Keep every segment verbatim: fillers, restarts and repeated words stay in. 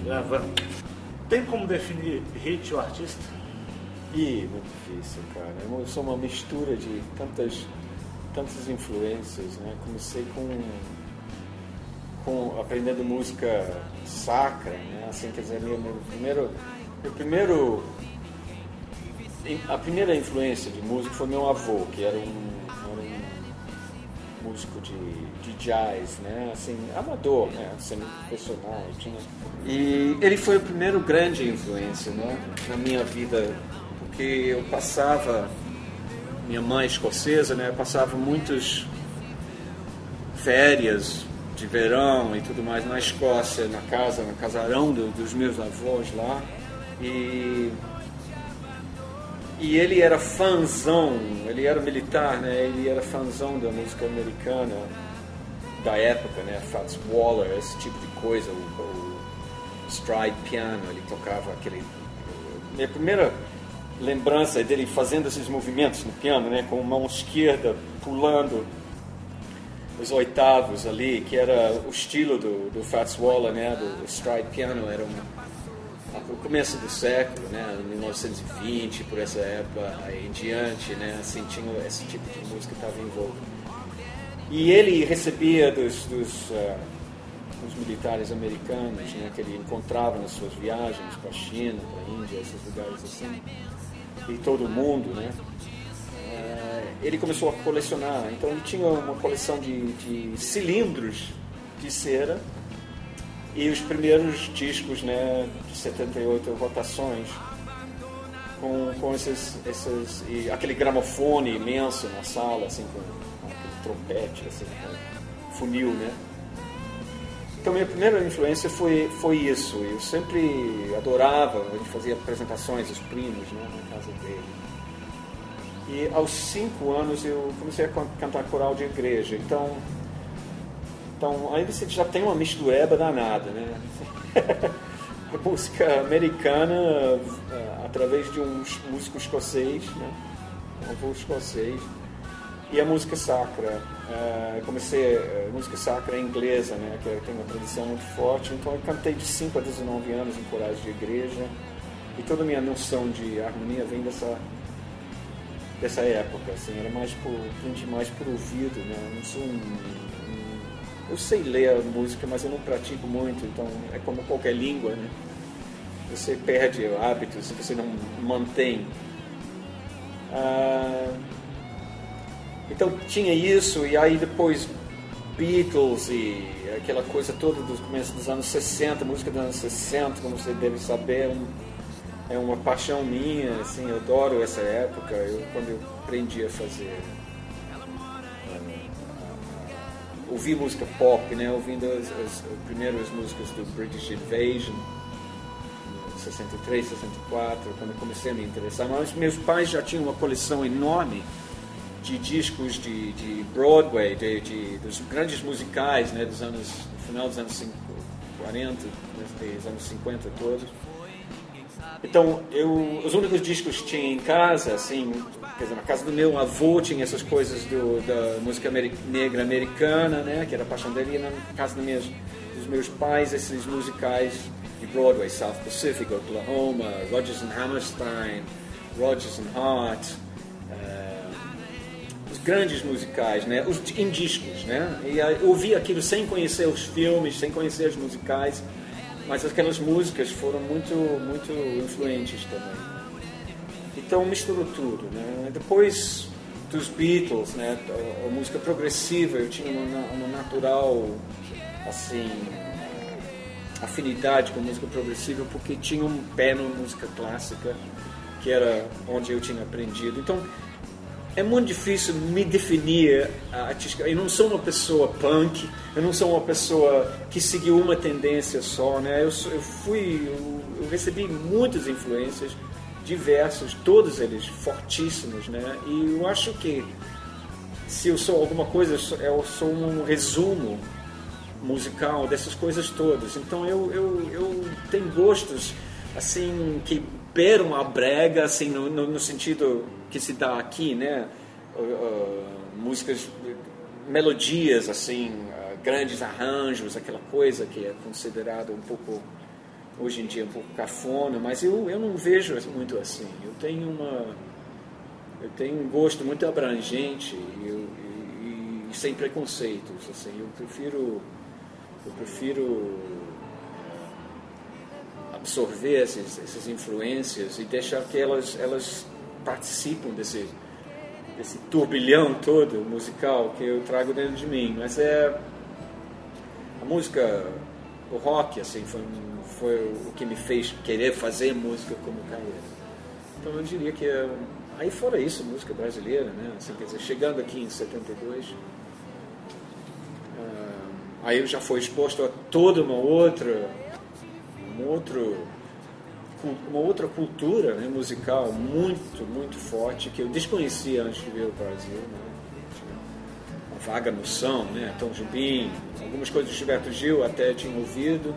Gravando. Tem como definir hit o artista? Ih, muito difícil, cara. Eu sou uma mistura de tantas, tantas influências, né? Comecei com, com aprendendo música sacra, né? Assim, quer dizer, meu, meu primeiro, meu primeiro, a primeira influência de música foi meu avô, que era um, era um músico de, de jazz, né? Assim, amador, né? Semi-profissional, tinha. E ele foi o primeiro grande influência, né? Na minha vida. Que eu passava, minha mãe escocesa, né, passava muitas férias de verão e tudo mais na Escócia, na casa, no casarão do, dos meus avós lá, e, e ele era fãzão, ele era militar, né, ele era fãzão da música americana da época, né, Fats Waller, esse tipo de coisa, o, o stride piano, ele tocava aquele... Minha primeira lembrança dele fazendo esses movimentos no piano, né, com a mão esquerda pulando os oitavos ali, que era o estilo do, do Fats Waller, né, do stride piano, era um, o começo do século, né, mil novecentos e vinte, por essa época aí em diante, né, assim, tinha esse tipo de música que estava em voga. E ele recebia dos, dos, uh, dos militares americanos, né, que ele encontrava nas suas viagens para a China, para a Índia, esses lugares assim, e todo mundo, né? Ele começou a colecionar. Então ele tinha uma coleção de, de cilindros de cera e os primeiros discos, né, de setenta e oito rotações com, com esses, esses e aquele gramofone imenso na sala, assim, com, com aquele trompete, assim, com funil, né? Então, minha primeira influência foi, foi isso. Eu sempre adorava, a gente fazia apresentações, os primos, né, na casa dele. E aos cinco anos eu comecei a cantar coral de igreja. Então, então aí você já tem uma mistureba danada, né? A música americana, através de um músico escocês, né, um avô escocês, e a música sacra. Uh, comecei a uh, música sacra inglesa, né, que tem uma tradição muito forte. Então eu cantei de cinco a dezenove anos em corais de igreja, e toda a minha noção de harmonia vem dessa dessa época, assim. Era mais por, aprendi mais por ouvido, né? Eu não sou um, um, eu sei ler a música, mas eu não pratico muito. Então é como qualquer língua, né? Você perde hábitos se você não mantém. Uh, Então tinha isso, e aí depois Beatles e aquela coisa toda dos começos dos anos sessenta, música dos anos sessenta, como você deve saber, é, um, é uma paixão minha, assim, eu adoro essa época. Eu, quando eu aprendi a fazer, uh, ouvir música pop, né, ouvindo as, as, as primeiras músicas do British Invasion, sessenta e três, sessenta e quatro, quando eu comecei a me interessar. Mas meus pais já tinham uma coleção enorme de discos de, de Broadway, de, de, dos grandes musicais, né, dos anos, no final dos anos quarenta, dos anos cinquenta todos. Então, eu, os únicos discos que tinha em casa, assim, quer dizer, na casa do meu avô tinha essas coisas do, da música ameri- negra americana, né, que era a paixão dele, e na casa dos meus, dos meus pais, esses musicais de Broadway, South Pacific, Oklahoma, Rodgers and Hammerstein, Rodgers and Hart, grandes musicais, né, os em discos, né, e eu ouvi aquilo sem conhecer os filmes, sem conhecer os musicais, mas aquelas músicas foram muito, muito influentes também. Então misturou tudo, né. Depois dos Beatles, né, a, a música progressiva, eu tinha uma, uma natural, assim, afinidade com a música progressiva, porque tinha um pé na música clássica, que era onde eu tinha aprendido. Então é muito difícil me definir artística. Eu não sou uma pessoa punk, eu não sou uma pessoa que seguiu uma tendência só, né? Eu, eu fui, eu, eu recebi muitas influências, diversos, todos eles fortíssimos, né? E eu acho que se eu sou alguma coisa, eu sou um resumo musical dessas coisas todas. Então eu, eu, eu tenho gostos assim que beiram a brega, assim, no, no, no sentido que se dá aqui, né? Uh, uh, músicas, melodias, assim, uh, grandes arranjos, aquela coisa que é considerada um pouco hoje em dia um pouco cafona, mas eu, eu não vejo muito assim. Eu tenho uma eu tenho um gosto muito abrangente e, eu, e, e sem preconceitos, assim. Eu prefiro eu prefiro absorver essas, essas influências e deixar que elas elas participam desse desse turbilhão todo musical que eu trago dentro de mim. Mas é a música, o rock, assim, foi, foi o que me fez querer fazer música como carreira. Então eu diria que é, aí fora isso, música brasileira, né? Assim, quer dizer, chegando aqui em setenta e dois, uh, aí eu já fui exposto a toda uma outra, um outro, uma outra cultura, né, musical muito, muito forte que eu desconhecia antes de vir ao Brasil, né? Uma vaga noção, né? Tom Jobim, algumas coisas do Gilberto Gil até tinha ouvido,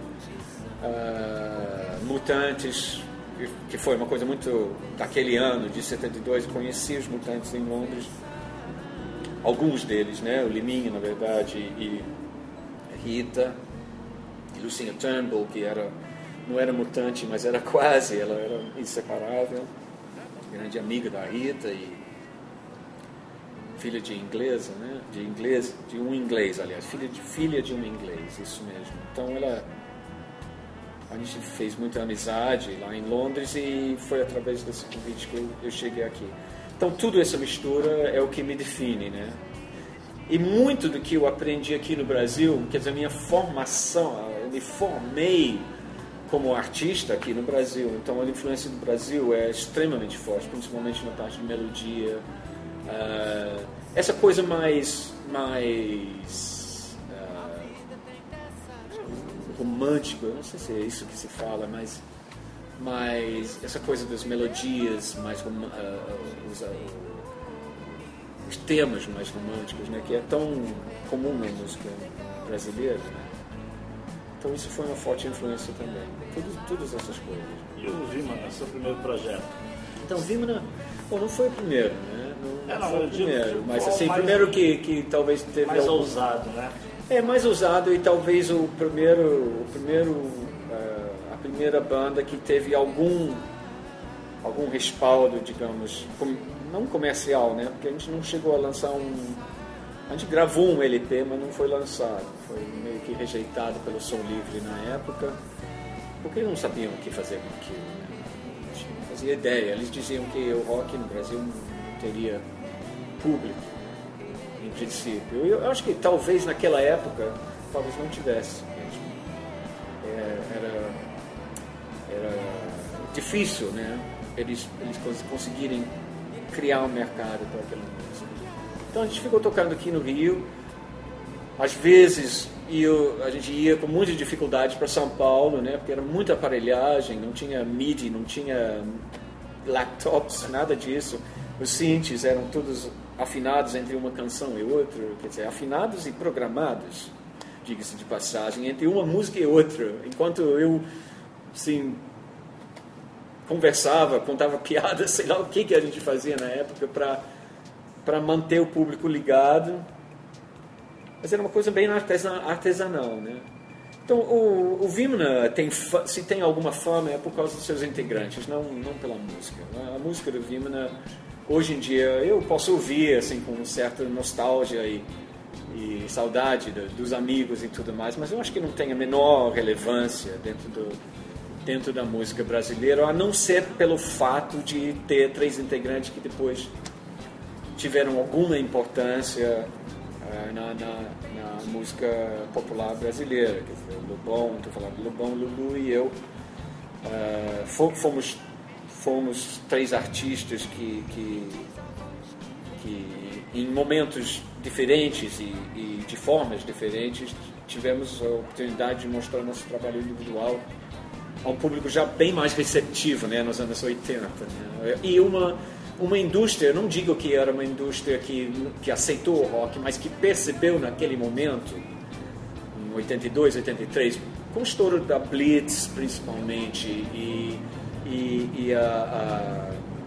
uh, Mutantes, que foi uma coisa muito daquele ano, de setenta e dois, eu conheci os Mutantes em Londres, alguns deles, né? O Liminha, na verdade, e Rita, e Lucinha Turnbull, que era, não era mutante, mas era quase, ela era inseparável, grande amiga da Rita e filha de inglesa, né? De inglês, de um inglês, aliás, filha de filha de um inglês, isso mesmo. Então ela, a gente fez muita amizade lá em Londres e foi através desse convite que eu, eu cheguei aqui. Então tudo essa mistura é o que me define, né? E muito do que eu aprendi aqui no Brasil, quer dizer, a minha formação, eu me formei como artista aqui no Brasil. Então a influência do Brasil é extremamente forte, principalmente na parte de melodia. Uh, essa coisa mais mais uh, romântica, eu não sei se é isso que se fala, mas, mas essa coisa das melodias mais uh, os, uh, os temas mais românticos, né, que é tão comum na música brasileira, né? Então isso foi uma forte influência também. Tudo, todas essas coisas. E o Vimana, seu primeiro projeto? Então, Vimana, bom, não foi o primeiro, né? Não, é, não, não foi o primeiro, digo, mas assim, mais, primeiro que, que talvez teve mais algum... ousado, né? É, mais ousado e talvez o primeiro, o primeiro, uh, a primeira banda que teve algum, algum respaldo, digamos, com, não comercial, né? Porque a gente não chegou a lançar um... A gente gravou um L P, mas não foi lançado. Foi meio que rejeitado pelo Som Livre na época, porque eles não sabiam o que fazer com aquilo, né? Não fazia ideia. Eles diziam que o rock no Brasil não teria público, em princípio. Eu acho que talvez naquela época, talvez não tivesse. É, era, era difícil, né? Eles, eles conseguirem criar um mercado para aquela música. Então a gente ficou tocando aqui no Rio. Às vezes eu, a gente ia com muita dificuldade para São Paulo, né? Porque era muita aparelhagem, não tinha MIDI, não tinha laptops, nada disso. Os synths eram todos afinados entre uma canção e outra, quer dizer, afinados e programados, diga-se de passagem, entre uma música e outra. Enquanto eu, assim, conversava, contava piadas, sei lá o que, que a gente fazia na época para para manter o público ligado. Mas era uma coisa bem artesanal, né? Então, o, o Vimana, tem, se tem alguma fama, é por causa dos seus integrantes, não, não pela música. A música do Vimana, hoje em dia, eu posso ouvir assim, com certa nostalgia e, e saudade do, dos amigos e tudo mais, mas eu acho que não tem a menor relevância dentro, do, dentro da música brasileira, a não ser pelo fato de ter três integrantes que depois tiveram alguma importância uh, na, na, na música popular brasileira. Quer dizer, o Lobão, estou falando do Lobão, Lulu e eu, uh, fomos, fomos três artistas que, que, que em momentos diferentes e, e de formas diferentes tivemos a oportunidade de mostrar nosso trabalho individual a um público já bem mais receptivo, né, nos anos oitenta. Né? E uma... Uma indústria, não digo que era uma indústria que, que aceitou o rock, mas que percebeu naquele momento, em oitenta e dois, oitenta e três, com o estouro da Blitz, principalmente, e, e, e a,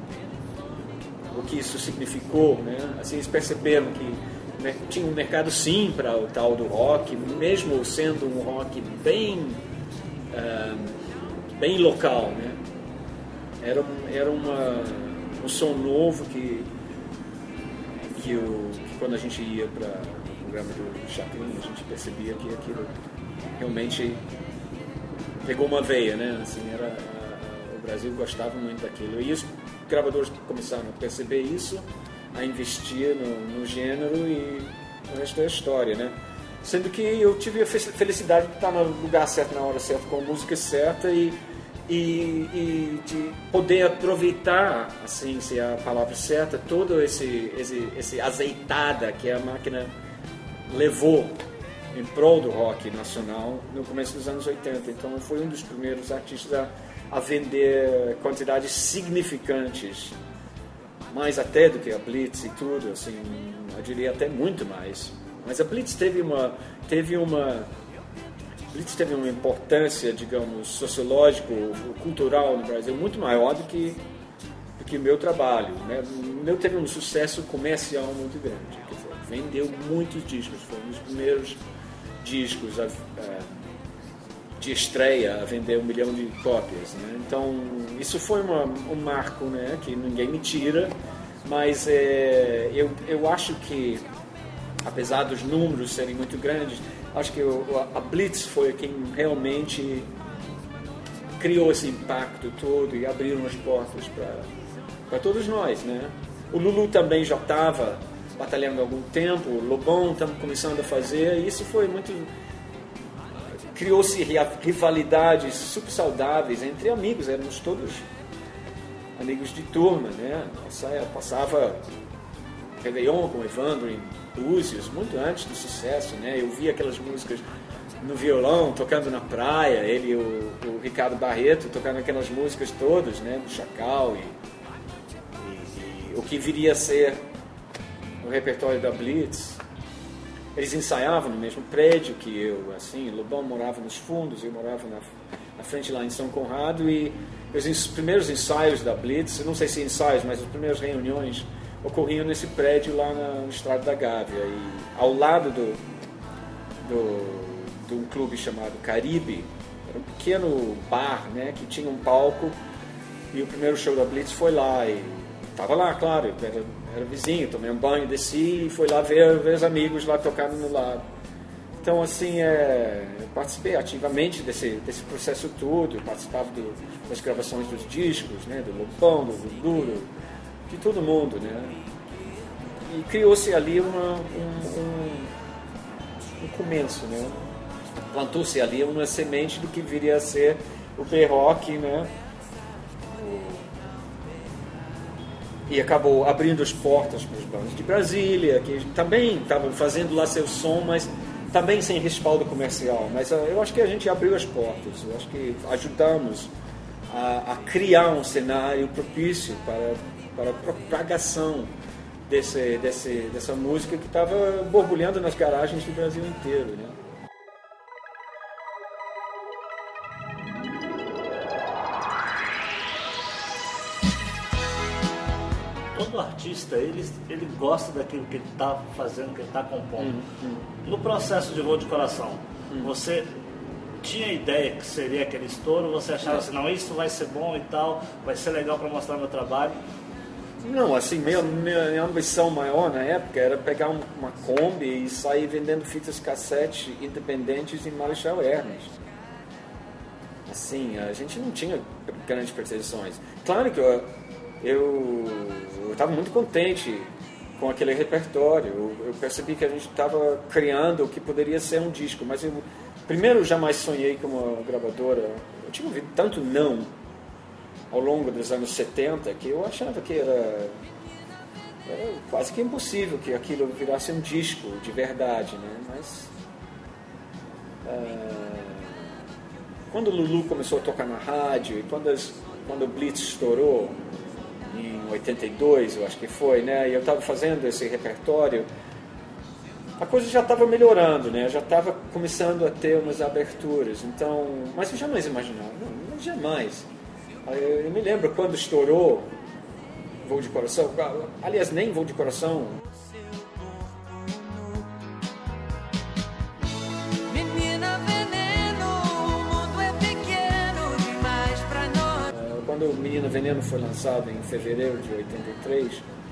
a, o que isso significou, né? Assim, eles perceberam que, né, tinha um mercado sim para o tal do rock, mesmo sendo um rock bem... Uh, bem local, né? Era, era uma, um som novo que, que, eu, que quando a gente ia para o programa do Chaplin, a gente percebia que aquilo realmente pegou uma veia, né? Assim, era, a, o Brasil gostava muito daquilo. E os gravadores começaram a perceber isso, a investir no, no gênero, e o resto é história, né? Sendo que eu tive a felicidade de estar no lugar certo, na hora certa, com a música certa, e, e, e de poder aproveitar, assim, se é a palavra certa, todo esse, esse, esse azeitada que a máquina levou em prol do rock nacional no começo dos anos oitenta. Então eu fui um dos primeiros artistas a, a vender quantidades significantes, mais até do que a Blitz e tudo, assim, eu diria até muito mais. Mas a Blitz teve uma, teve uma, Blitz teve uma importância, digamos, sociológico, cultural no Brasil muito maior do que do que o meu trabalho, né? O meu teve um sucesso comercial muito grande, quer dizer, vendeu muitos discos, foi um dos primeiros discos a, a, de estreia a vender um milhão de cópias, né? Então isso foi uma, um marco, né, que ninguém me tira, mas é, eu, eu acho que, apesar dos números serem muito grandes, acho que o, a Blitz foi quem realmente criou esse impacto todo e abriram as portas para todos nós, né? O Lulu também já estava batalhando há algum tempo, o Lobão estamos começando a fazer, e isso foi muito... Criou-se rivalidades super saudáveis entre amigos, éramos todos amigos de turma, né? Eu passava Réveillon com o Evandro em Búzios, muito antes do sucesso, né? Eu via aquelas músicas no violão, tocando na praia, ele e o, o Ricardo Barreto tocando aquelas músicas todas, né? Do Chacal, e, e, e o que viria a ser o repertório da Blitz. Eles ensaiavam no mesmo prédio que eu, assim, o Lobão morava nos fundos, eu morava na, na frente lá em São Conrado, e os primeiros ensaios da Blitz, não sei se ensaios, mas as primeiras reuniões ocorriam nesse prédio lá no Estrado da Gávea, e ao lado do, do, de um clube chamado Caribe, era um pequeno bar, né, que tinha um palco, e o primeiro show da Blitz foi lá, e estava lá, claro, era, era vizinho, tomei um banho, desci e fui lá ver, ver os amigos lá tocando no lado. Então, assim, é, eu participei ativamente desse, desse processo todo, eu participava do, das gravações dos discos, né, do Lobão, do Lulu, de todo mundo, né? E criou-se ali uma, um, um, um começo, né? Plantou-se ali uma semente do que viria a ser o B-Rock, né? E acabou abrindo as portas para os bandas de Brasília, que também estavam fazendo lá seu som, mas também sem respaldo comercial. Mas eu acho que a gente abriu as portas, eu acho que ajudamos a, a criar um cenário propício para, para a propagação desse, desse, dessa música que estava borbulhando nas garagens do Brasil inteiro, né? Todo artista, ele, ele gosta daquilo que ele está fazendo, que ele está compondo. Uhum, uhum. No processo de Voo de Coração, uhum. você tinha ideia que seria aquele estouro? Você achava assim, não, isso vai ser bom e tal, vai ser legal para mostrar meu trabalho? Não, assim, minha, minha ambição maior na época era pegar um, uma Kombi e sair vendendo fitas cassete independentes em Marechal Ernest. Assim, a gente não tinha grandes pretensões. Claro que eu... eu estava muito contente com aquele repertório. Eu, eu percebi que a gente estava criando o que poderia ser um disco, mas eu, primeiro, eu jamais sonhei com uma gravadora. Eu tinha ouvido tanto não ao longo dos anos setenta que eu achava que era, era quase que impossível que aquilo virasse um disco de verdade, né? Mas uh, quando o Lulu começou a tocar na rádio, e quando, as, quando o Blitz estourou em oitenta e dois, eu acho que foi, né? E eu estava fazendo esse repertório, a coisa já estava melhorando, né? Já estava começando a ter umas aberturas. Então, mas eu jamais imaginava, não, jamais. Eu, eu me lembro quando estourou Voo de Coração, aliás, nem Voo de Coração. Menina veneno, o mundo é pequeno demais. quando o Menina Veneno foi lançado em fevereiro de oitenta e três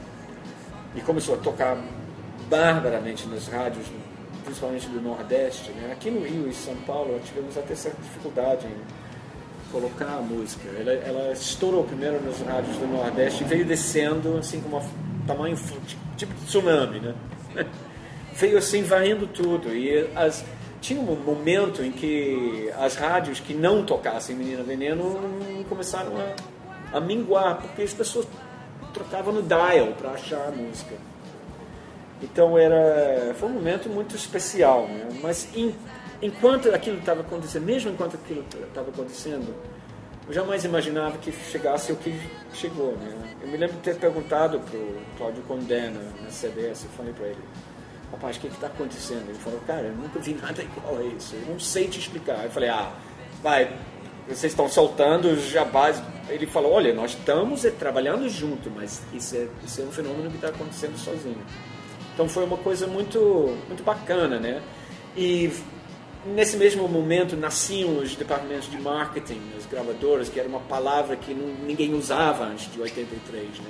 e começou a tocar barbaramente nas rádios, principalmente do Nordeste, né? Aqui no Rio e São Paulo tivemos até certa dificuldade em colocar a música. Ela, ela estourou primeiro nas rádios do Nordeste e veio descendo assim com um tamanho tipo de tsunami, né? Veio assim varrendo tudo e as, tinha um momento em que as rádios que não tocassem Menina Veneno começaram a, a minguar, porque as pessoas trocavam no dial para achar a música. Então era, foi um momento muito especial, né? Mas em, enquanto aquilo estava acontecendo, mesmo enquanto aquilo estava acontecendo, eu jamais imaginava que chegasse o que chegou, né? Eu me lembro de ter perguntado para o Cláudio Condena na C B S, eu falei para ele: rapaz, o que está acontecendo? Ele falou: cara, eu nunca vi nada igual a isso, eu não sei te explicar. Eu falei: ah, vai, vocês estão soltando os jabás. Ele falou: olha, nós estamos trabalhando junto, mas isso é, isso é um fenômeno que está acontecendo sozinho. Então foi uma coisa muito, muito bacana, né? E nesse mesmo momento nasciam os departamentos de marketing, as gravadoras, que era uma palavra que não, ninguém usava antes de oitenta e três, né?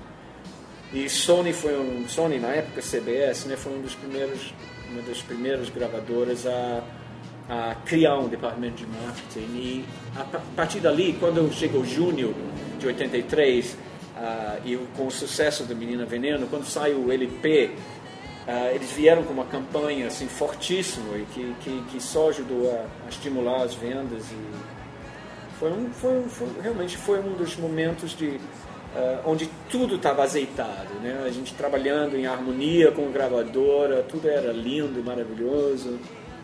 E Sony foi um, Sony na época C B S, né, foi um dos primeiros, uma das primeiras gravadoras a, a criar um departamento de marketing. E a partir dali, quando chegou junho de oitenta e três, uh, e com o sucesso do Menina Veneno, quando saiu o L P, uh, eles vieram com uma campanha assim fortíssima e que, que, que só ajudou a, a estimular as vendas. E foi um, foi, foi, realmente foi um dos momentos de Uh, onde tudo estava azeitado, né? A gente trabalhando em harmonia com a gravadora, tudo era lindo e maravilhoso.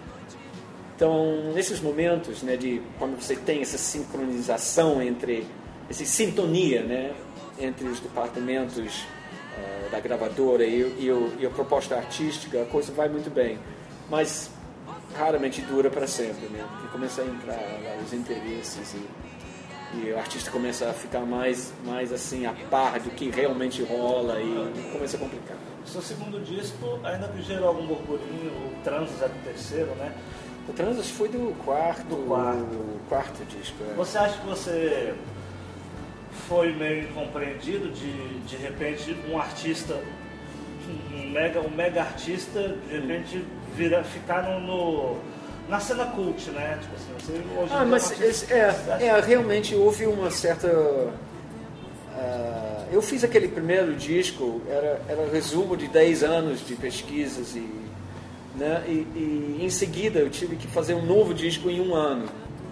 Então, nesses momentos, né, de quando você tem essa sincronização entre, essa sintonia, né, entre os departamentos uh, da gravadora e, e, o, e a proposta artística, a coisa vai muito bem, mas raramente dura para sempre, né? Porque começa a entrar vários interesses e E o artista começa a ficar mais, mais assim, a par do que realmente rola e começa a complicar. O seu segundo disco, ainda que gerou algum burburinho, o Transas é do terceiro, né? O Transas foi do quarto, do quarto. Do quarto disco. É. Você acha que você foi meio incompreendido de, de repente, um artista, um mega, um mega artista, de repente vira, ficar no... no na cena cult, né? Tipo assim, você hoje ah, mas artista, é, é, realmente houve uma certa... Uh, eu fiz aquele primeiro disco, era, era resumo de dez anos de pesquisas e, né, e, e em seguida eu tive que fazer um novo disco em um ano.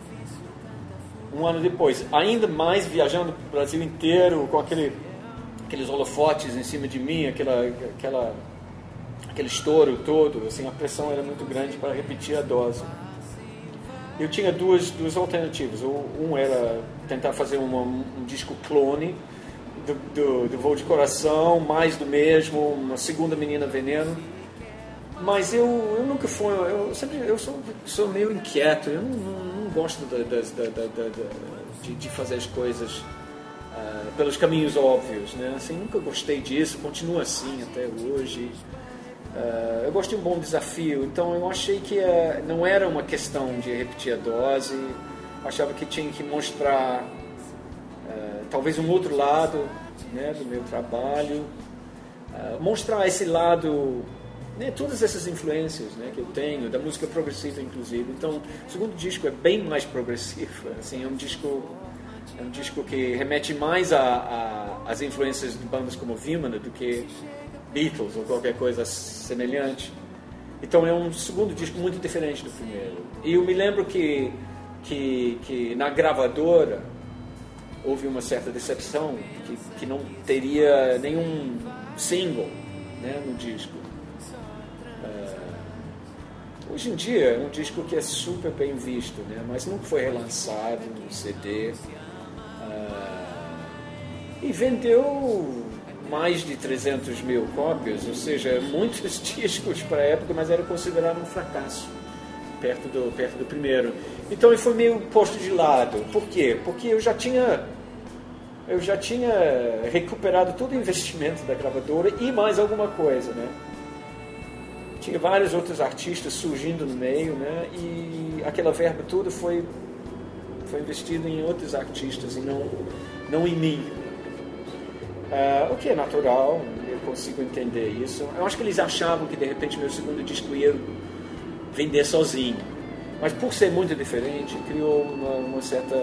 Um ano depois, ainda mais viajando para o Brasil inteiro, com aquele, aqueles holofotes em cima de mim, aquela... aquela aquele estouro todo, assim, a pressão era muito grande para repetir a dose. Eu tinha duas, duas alternativas. Um era tentar fazer uma, um disco clone do, do, do Voo de Coração, mais do mesmo, uma segunda Menina Veneno. Mas eu, eu nunca fui, eu sempre eu sou, sou meio inquieto, eu não, não, não gosto da, da, da, da, da, de, de fazer as coisas uh, pelos caminhos óbvios, né? Assim, nunca gostei disso, continuo assim até hoje. Uh, eu gosto de um bom desafio, então eu achei que uh, não era uma questão de repetir a dose, achava que tinha que mostrar uh, talvez um outro lado, né, do meu trabalho, uh, mostrar esse lado, né, todas essas influências, né, que eu tenho, da música progressiva inclusive. Então o segundo disco é bem mais progressivo, assim, é um disco, é um disco que remete mais às influências de bandas como Vimana do que Beatles ou qualquer coisa semelhante. Então é um segundo disco muito diferente do primeiro. E eu me lembro que, que, que na gravadora houve uma certa decepção, que, que não teria nenhum single, né, no disco. Uh, hoje em dia é um disco que é super bem visto, né, mas nunca foi relançado no C D. Uh, e vendeu mais de trezentos mil cópias, ou seja, muitos discos para a época, mas era considerado um fracasso perto do, perto do primeiro. Então ele foi meio posto de lado. Por quê? Porque eu já tinha eu já tinha recuperado todo o investimento da gravadora e mais alguma coisa, né? Tinha vários outros artistas surgindo no meio, né? E aquela verba toda foi foi investido em outros artistas e não, não em mim. Uh, o que é natural, eu consigo entender isso. Eu acho que eles achavam que de repente meu segundo disco ia vender sozinho, mas por ser muito diferente criou uma, uma certa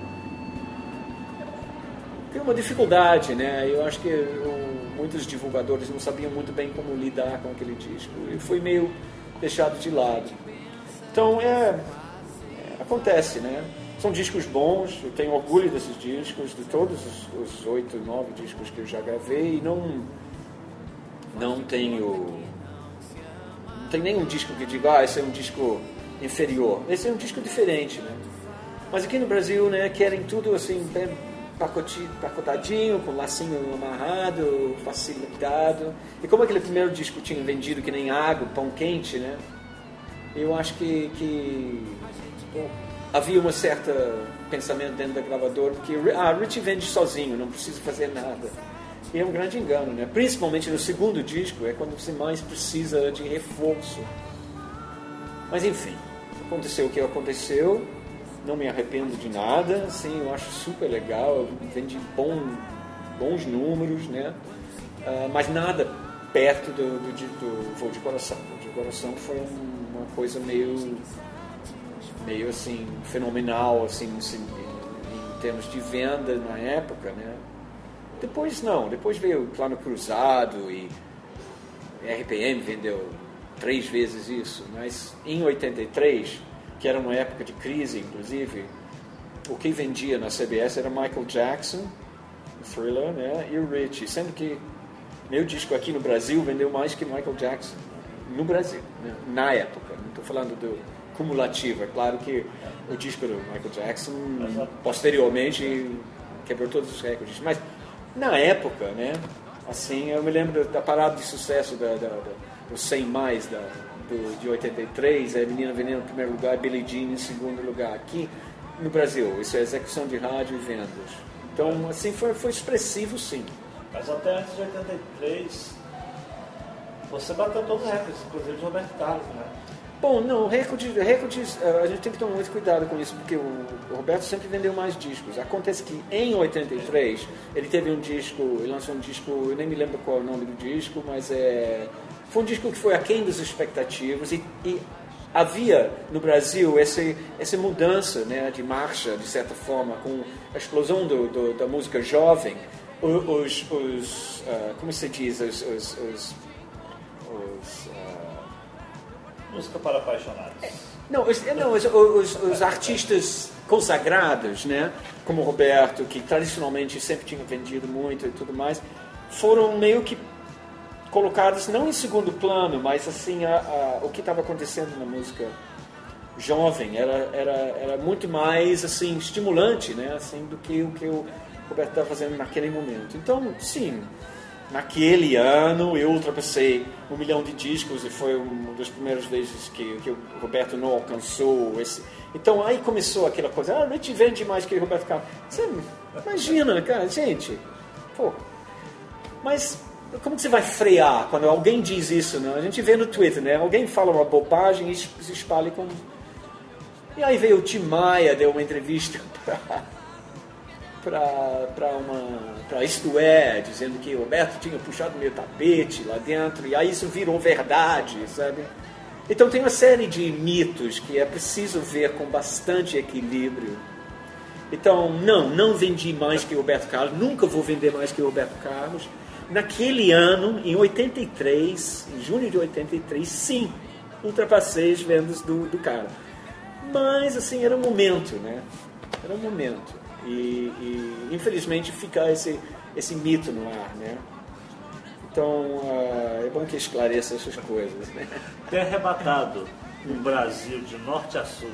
criou uma dificuldade, né? Eu acho que eu, muitos divulgadores não sabiam muito bem como lidar com aquele disco e foi meio deixado de lado. Então é, é acontece, né? São discos bons, eu tenho orgulho desses discos, de todos os oito, nove discos que eu já gravei, e não, não tenho não tem nenhum disco que diga, ah, esse é um disco inferior. Esse é um disco diferente, né? Mas aqui no Brasil, né, querem tudo assim, bem pacotadinho, com lacinho amarrado, facilitado. E como aquele primeiro disco tinha vendido que nem água, pão quente, né? Eu acho que... que bom, havia um certo pensamento dentro da gravadora que ah, Richie vende sozinho, não precisa fazer nada. E é um grande engano, né? Principalmente no segundo disco, é quando você mais precisa de reforço. Mas enfim, aconteceu o que aconteceu, não me arrependo de nada, assim, eu acho super legal, eu vendi bom, bons números, né? Uh, mas nada perto do, do, do Voo de Coração. Voo de Coração foi uma coisa meio... meio assim, fenomenal, assim, em, em termos de venda na época, né? Depois não, depois veio Plano Cruzado e R P M vendeu três vezes isso, mas em oitenta e três, que era uma época de crise, inclusive, o que vendia na C B S era Michael Jackson, Thriller, né? E o Richie, sendo que meu disco aqui no Brasil vendeu mais que Michael Jackson, no Brasil, né? Na época, não estou falando do cumulativo. É claro que o disco do Michael Jackson posteriormente quebrou todos os recordes, mas na época, né, assim, eu me lembro da parada de sucesso da, da, da, do cem mais da, do, de oitenta e três, a Menina Veneno em primeiro lugar, Billie Jean em segundo lugar aqui no Brasil. Isso é execução de rádio e vendas. Então, assim, foi, foi expressivo, sim. Mas até antes de oitenta e três você bateu todos os recordes, inclusive de Roberto Carlos, né? Bom, não, recordes, recordes, a gente tem que tomar muito cuidado com isso, porque o Roberto sempre vendeu mais discos. Acontece que em oitenta e três ele teve um disco, ele lançou um disco, eu nem me lembro qual é o nome do disco, mas é, foi um disco que foi aquém das expectativas e, e havia no Brasil essa, essa mudança, né, de marcha, de certa forma, com a explosão do, do, da música jovem, os, os uh, como se diz, os... os, os, os uh, música para apaixonados. Não, os, não os, os, os artistas consagrados, né, como o Roberto, que tradicionalmente sempre tinha vendido muito e tudo mais, foram meio que colocados não em segundo plano, mas assim a, a, o que estava acontecendo na música jovem era, era, era muito mais assim estimulante, né, assim, do que o que o Roberto estava fazendo naquele momento. Então, sim, naquele ano eu ultrapassei um milhão de discos e foi uma das primeiras vezes que, que o Roberto não alcançou esse... Então aí começou aquela coisa, ah, Richie vende mais que o Roberto Carlos. Você imagina, cara, gente, pô, mas como que você vai frear quando alguém diz isso, né? A gente vê no Twitter, né? Alguém fala uma bobagem e se espalha como... E aí veio o Tim Maia, deu uma entrevista para... para uma para Isto É, dizendo que o Roberto tinha puxado meu tapete lá dentro, e aí isso virou verdade, sabe? Então tem uma série de mitos que é preciso ver com bastante equilíbrio. Então, não, não vendi mais que o Roberto Carlos, nunca vou vender mais que o Roberto Carlos. Naquele ano, em oitenta e três, em junho de oitenta e três, sim, ultrapassei as vendas do, do cara. Mas, assim, era um momento, né? Era um momento. E, e infelizmente fica esse, esse mito no ar, né? Então uh, é bom que esclareça essas coisas, né? Ter arrebatado o Brasil de norte a sul,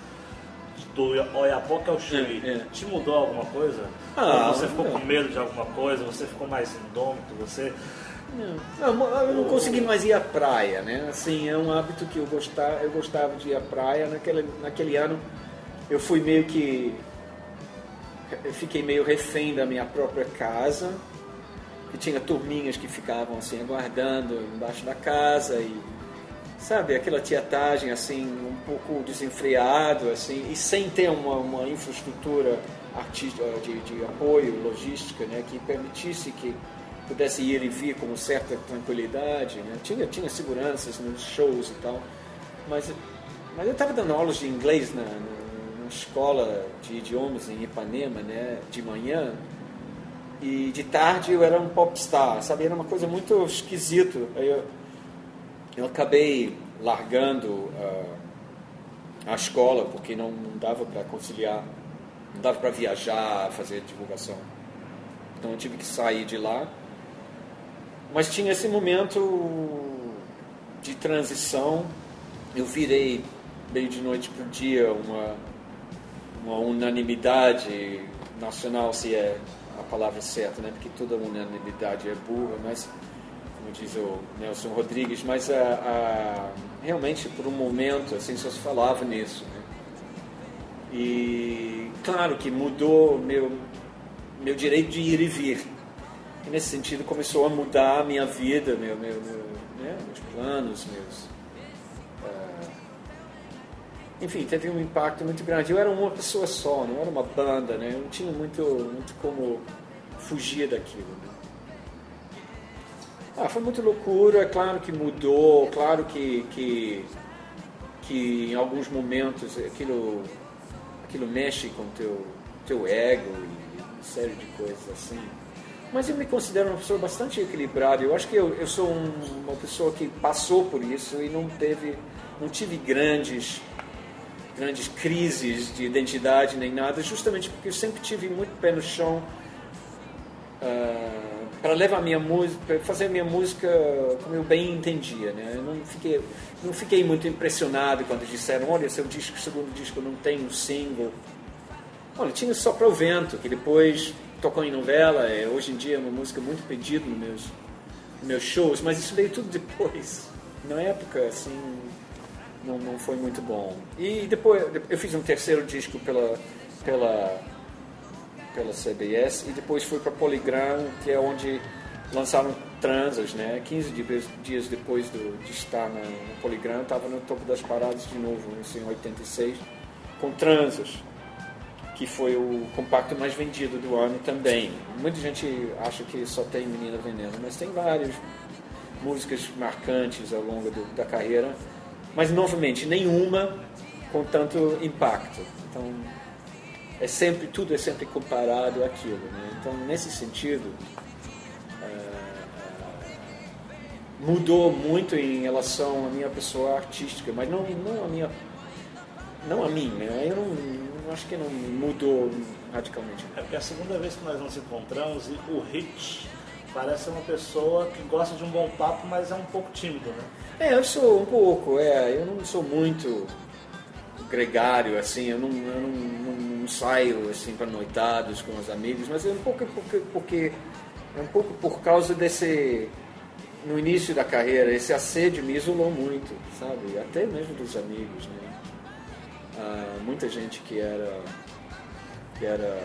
do Oiapoque ao Chuí, é, é. te mudou alguma coisa? Ah, Ou você ficou não. com medo de alguma coisa? Você ficou mais indômito? Você... Não, não, eu não consegui mais ir à praia, né? Assim, é um hábito que eu gostava, eu gostava de ir à praia. Naquele, naquele ano eu fui meio que... Eu fiquei meio refém da minha própria casa, que tinha turminhas que ficavam assim aguardando embaixo da casa e sabe, aquela tietagem assim, um pouco desenfreado, assim, e sem ter uma, uma infraestrutura artística, de, de apoio, logística, né, que permitisse que pudesse ir e vir com certa tranquilidade, né? Tinha, tinha seguranças nos shows e tal, mas, mas eu estava dando aulas de inglês na, na, na escola de idiomas em Ipanema, né, de manhã, e de tarde eu era um popstar, sabe, era uma coisa muito esquisita. Aí eu, eu acabei largando uh, a escola porque não, não dava para conciliar, não dava para viajar, fazer divulgação, então eu tive que sair de lá. Mas tinha esse momento de transição, eu virei meio de noite para o dia uma, uma unanimidade nacional, se é a palavra certa, né? Porque toda unanimidade é burra, mas, como diz o Nelson Rodrigues, mas a, a, realmente por um momento assim, só se falava nisso, né? E claro que mudou meu, meu direito de ir e vir. E nesse sentido começou a mudar a minha vida, meu, meu, meu, né, meus planos, meus... Uh, enfim, teve um impacto muito grande. Eu era uma pessoa só, não era uma banda, né? Eu não tinha muito, muito como fugir daquilo. Né? Ah, foi muito loucura, é claro que mudou, claro que, que, que em alguns momentos aquilo, aquilo mexe com o teu, teu ego e uma série de coisas assim. Mas eu me considero uma pessoa bastante equilibrada. Eu acho que eu, eu sou um, uma pessoa que passou por isso e não teve, não tive grandes, grandes crises de identidade nem nada, justamente porque eu sempre tive muito pé no chão uh, para levar minha música, para fazer a minha música como eu bem entendia, né? Eu não fiquei, não fiquei muito impressionado quando disseram, olha, seu disco, segundo disco não tem um single. Olha, tinha Só Para o Vento, que depois tocou em novela, é, hoje em dia é uma música muito pedida nos meus, nos meus shows, mas isso veio tudo depois. Na época, assim, não, não foi muito bom. E depois, eu fiz um terceiro disco pela, pela, pela C B S, e depois fui para Polygram, que é onde lançaram Transas, né? quinze dias depois do, de estar na, na Polygram, estava no topo das paradas de novo, assim, em oitenta e seis, com Transas, que foi o compacto mais vendido do ano também. Muita gente acha que só tem Menina Veneno, mas tem várias músicas marcantes ao longo do, da carreira, mas novamente nenhuma com tanto impacto. Então é sempre, tudo é sempre comparado àquilo, né? Então nesse sentido uh, uh, mudou muito em relação à minha pessoa artística, mas não, não a minha, não a mim, né? Eu não acho que não mudou radicalmente. É porque é a segunda vez que nós nos encontramos e o Rich parece uma pessoa que gosta de um bom papo, mas é um pouco tímido, né? É, eu sou um pouco, é, eu não sou muito gregário, assim, eu não, eu não, não, não saio assim para noitados com os amigos, mas é um pouco porque, porque é um pouco por causa desse, no início da carreira, esse assédio me isolou muito, sabe? Até mesmo dos amigos, né? Uh, muita gente que era, que era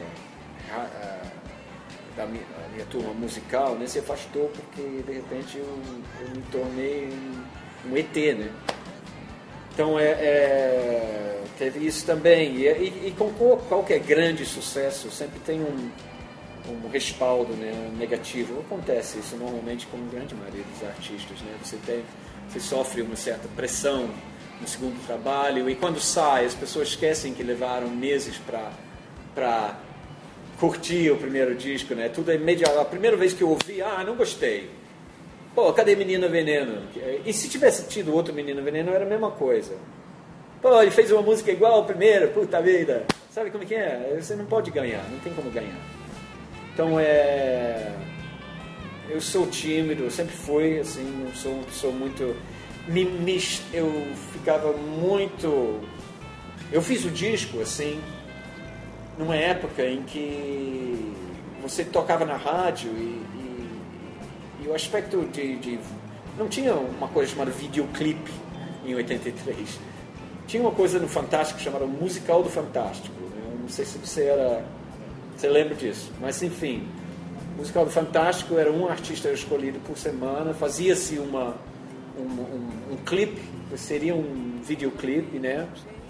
uh, da minha, minha turma musical, né, se afastou porque de repente eu, eu me tornei um, um E T, né? Então é, é, teve isso também. E, e, e com qualquer grande sucesso sempre tem um, um respaldo, né, negativo. Acontece isso normalmente com a grande maioria dos artistas, né? Você, tem, você sofre uma certa pressão no segundo trabalho, e quando sai, as pessoas esquecem que levaram meses para curtir o primeiro disco, né? Tudo é imediato. A primeira vez que eu ouvi, ah, não gostei. Pô, cadê Menina Veneno? E se tivesse tido outro Menina Veneno, era a mesma coisa. Pô, ele fez uma música igual a primeira, puta vida. Sabe como é que é? Você não pode ganhar, não tem como ganhar. Então, é... eu sou tímido, eu sempre fui, assim, eu sou uma pessoa muito... Me, me, eu ficava muito... Eu fiz o disco, assim, numa época em que você tocava na rádio e, e, e o aspecto de, de... Não tinha uma coisa chamada videoclipe em oitenta e três. Tinha uma coisa no Fantástico chamada Musical do Fantástico. Eu não sei se você era... Você lembra disso? Mas, enfim, o Musical do Fantástico era um artista escolhido por semana, fazia-se uma... um, um, um clipe, seria um videoclipe, né?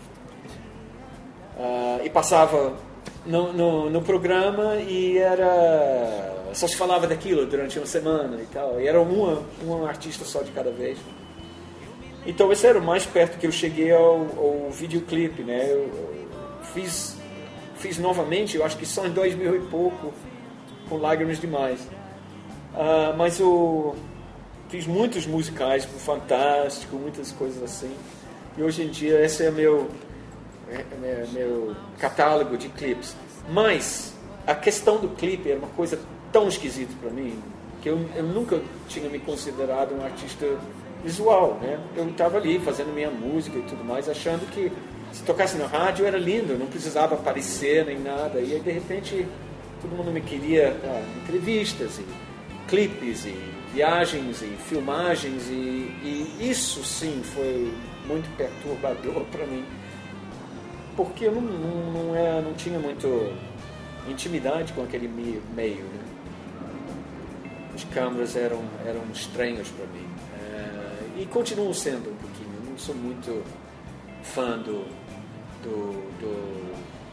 Uh, e passava no, no, no programa e era só se falava daquilo durante uma semana e tal. E era uma, uma artista só de cada vez. Então esse era o mais perto que eu cheguei ao, ao videoclipe, né? Eu, eu fiz, fiz novamente, eu acho que só em dois mil e pouco, com Lágrimas Demais. Uh, mas eu fiz muitos musicais pro Fantástico, muitas coisas assim. E hoje em dia esse é meu, é, meu catálogo de clipes. Mas a questão do clipe era uma coisa tão esquisita para mim, que eu, eu nunca tinha me considerado um artista visual, né? Eu estava ali fazendo minha música e tudo mais, achando que se tocasse na rádio era lindo, não precisava aparecer nem nada. E aí, de repente, todo mundo me queria ah, entrevistas e clipes e viagens e filmagens e, e isso sim foi muito perturbador para mim, porque eu não, não, não, é, não tinha muito intimidade com aquele meio, né? As câmeras eram, eram estranhas para mim, é, e continuam sendo um pouquinho. Eu não sou muito fã do, do, do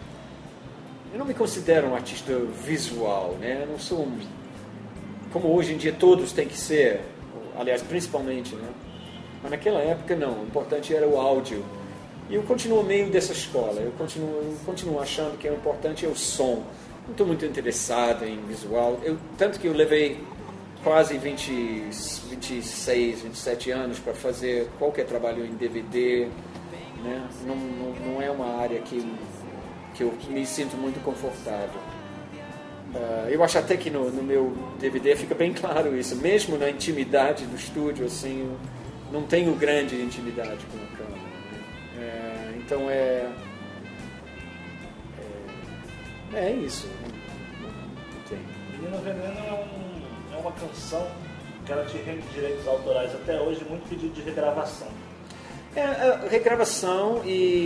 eu não me considero um artista visual, né? Eu não sou um, como hoje em dia todos têm que ser, aliás, principalmente, né? Mas naquela época não, o importante era o áudio. E eu continuo meio dessa escola, eu continuo, eu continuo achando que o importante é o som. Não estou muito interessado em visual, eu, tanto que eu levei quase vinte, vinte e seis, vinte e sete anos para fazer qualquer trabalho em D V D, né? Não, não, não é uma área que, que eu me sinto muito confortável. Uh, eu acho até que no, no meu D V D fica bem claro isso, mesmo na intimidade do estúdio, assim, eu não tenho grande intimidade com a câmera, né? É, então é, é é isso, não, não tem. Menino Veneno é, um, é uma canção que ela tinha direitos autorais até hoje, muito pedido de regravação. É, a regravação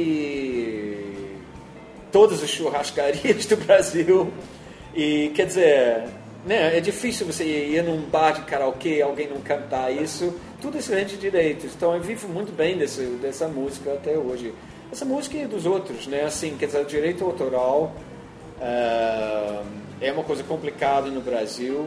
e todas as churrascarias do Brasil. E, quer dizer, né, é difícil você ir num bar de karaokê e alguém não cantar isso. Tudo isso é de direitos. Então eu vivo muito bem desse, dessa música até hoje. Essa música e dos outros, né? Assim, quer dizer, o direito autoral uh, é uma coisa complicada no Brasil.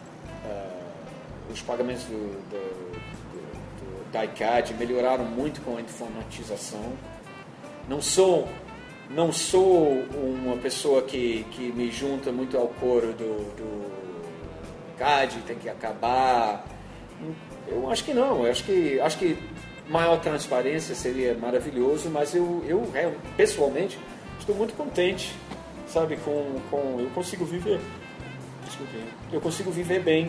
Uh, os pagamentos do, do, do, do, da I C A D melhoraram muito com a informatização. Não sou... Não sou uma pessoa que, que me junta muito ao coro do, do C A D, tem que acabar. Eu acho que não, eu acho que, acho que maior transparência seria maravilhoso, mas eu, eu pessoalmente estou muito contente, sabe, com, com eu consigo viver, desculpe, eu consigo viver bem,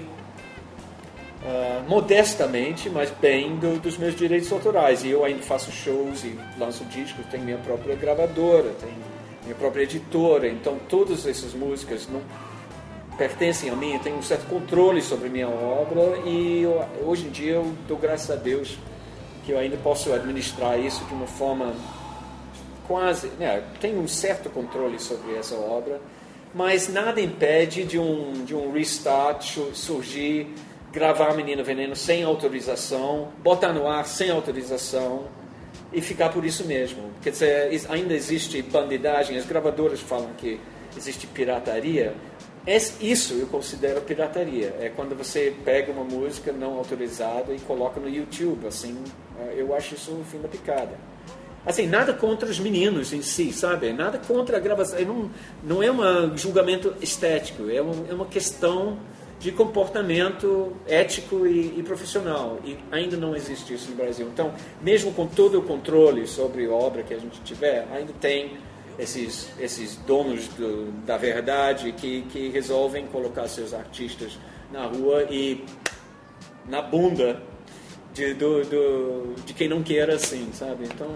uh, modestamente, mas bem do, dos meus direitos autorais. E eu ainda faço shows e lanço discos, tenho minha própria gravadora, tenho minha própria editora, então todas essas músicas não pertencem a mim, eu tenho um certo controle sobre a minha obra e eu, hoje em dia eu dou graças a Deus que eu ainda posso administrar isso de uma forma quase, né, tenho um certo controle sobre essa obra, mas nada impede de um, de um restart surgir, gravar Menino Veneno sem autorização, botar no ar sem autorização e ficar por isso mesmo. Quer dizer, ainda existe bandidagem, as gravadoras falam que existe pirataria. Isso eu considero pirataria. É quando você pega uma música não autorizada e coloca no YouTube. Assim, eu acho isso o fim da picada. Assim, nada contra os meninos em si, sabe? Nada contra a gravação. Não, não é um julgamento estético, é uma, é uma questão de comportamento ético e, e profissional. E ainda não existe isso no Brasil. Então, mesmo com todo o controle sobre a obra que a gente tiver, ainda tem esses, esses donos do, da verdade que, que resolvem colocar seus artistas na rua e na bunda de, do, do, de quem não quer assim, sabe? Então,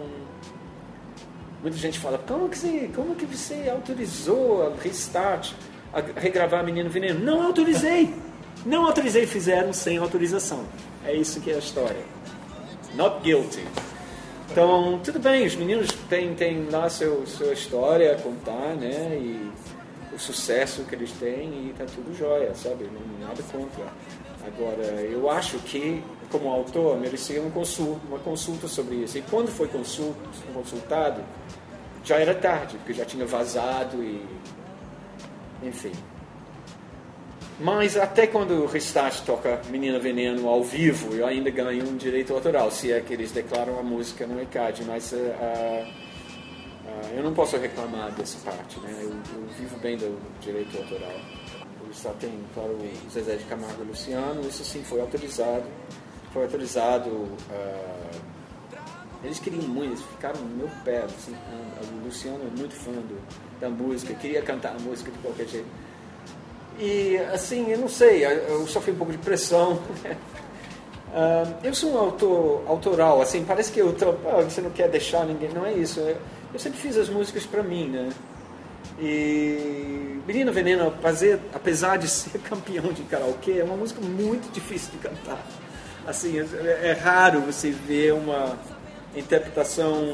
muita gente fala, como que você, como que você autorizou a Restart a regravar Menino Veneno? Não autorizei! Não autorizei, fizeram sem autorização. É isso que é a história. Not guilty. Então, tudo bem, os meninos têm, têm lá seu, sua história a contar, né? E sucesso que eles têm e tá tudo jóia, sabe? Não, nada contra. Agora, eu acho que, como autor, merecia uma consulta, uma consulta sobre isso. E quando foi consult, consultado, já era tarde, porque já tinha vazado e... Enfim. Mas até quando o Restart toca Menina Veneno ao vivo, eu ainda ganho um direito autoral, se é que eles declaram a música no E C A D. Mas uh, uh, uh, eu não posso reclamar dessa parte, né? Eu, eu vivo bem do direito autoral. Só tem, claro, o Zezé de Camargo e Luciano, isso sim foi autorizado. Foi autorizado. Uh, eles queriam muito, eles ficaram no meu pé. Assim, o Luciano é muito fã do, da música, queria cantar a música de qualquer jeito. E, assim, eu não sei, eu sofri um pouco de pressão. uh, eu sou um autor autoral, assim, parece que eu tô, ah, você não quer deixar ninguém, não é isso. Eu, eu sempre fiz as músicas para mim, né? E Menina Veneno, apesar de ser campeão de karaokê, é uma música muito difícil de cantar. Assim, é, é raro você ver uma interpretação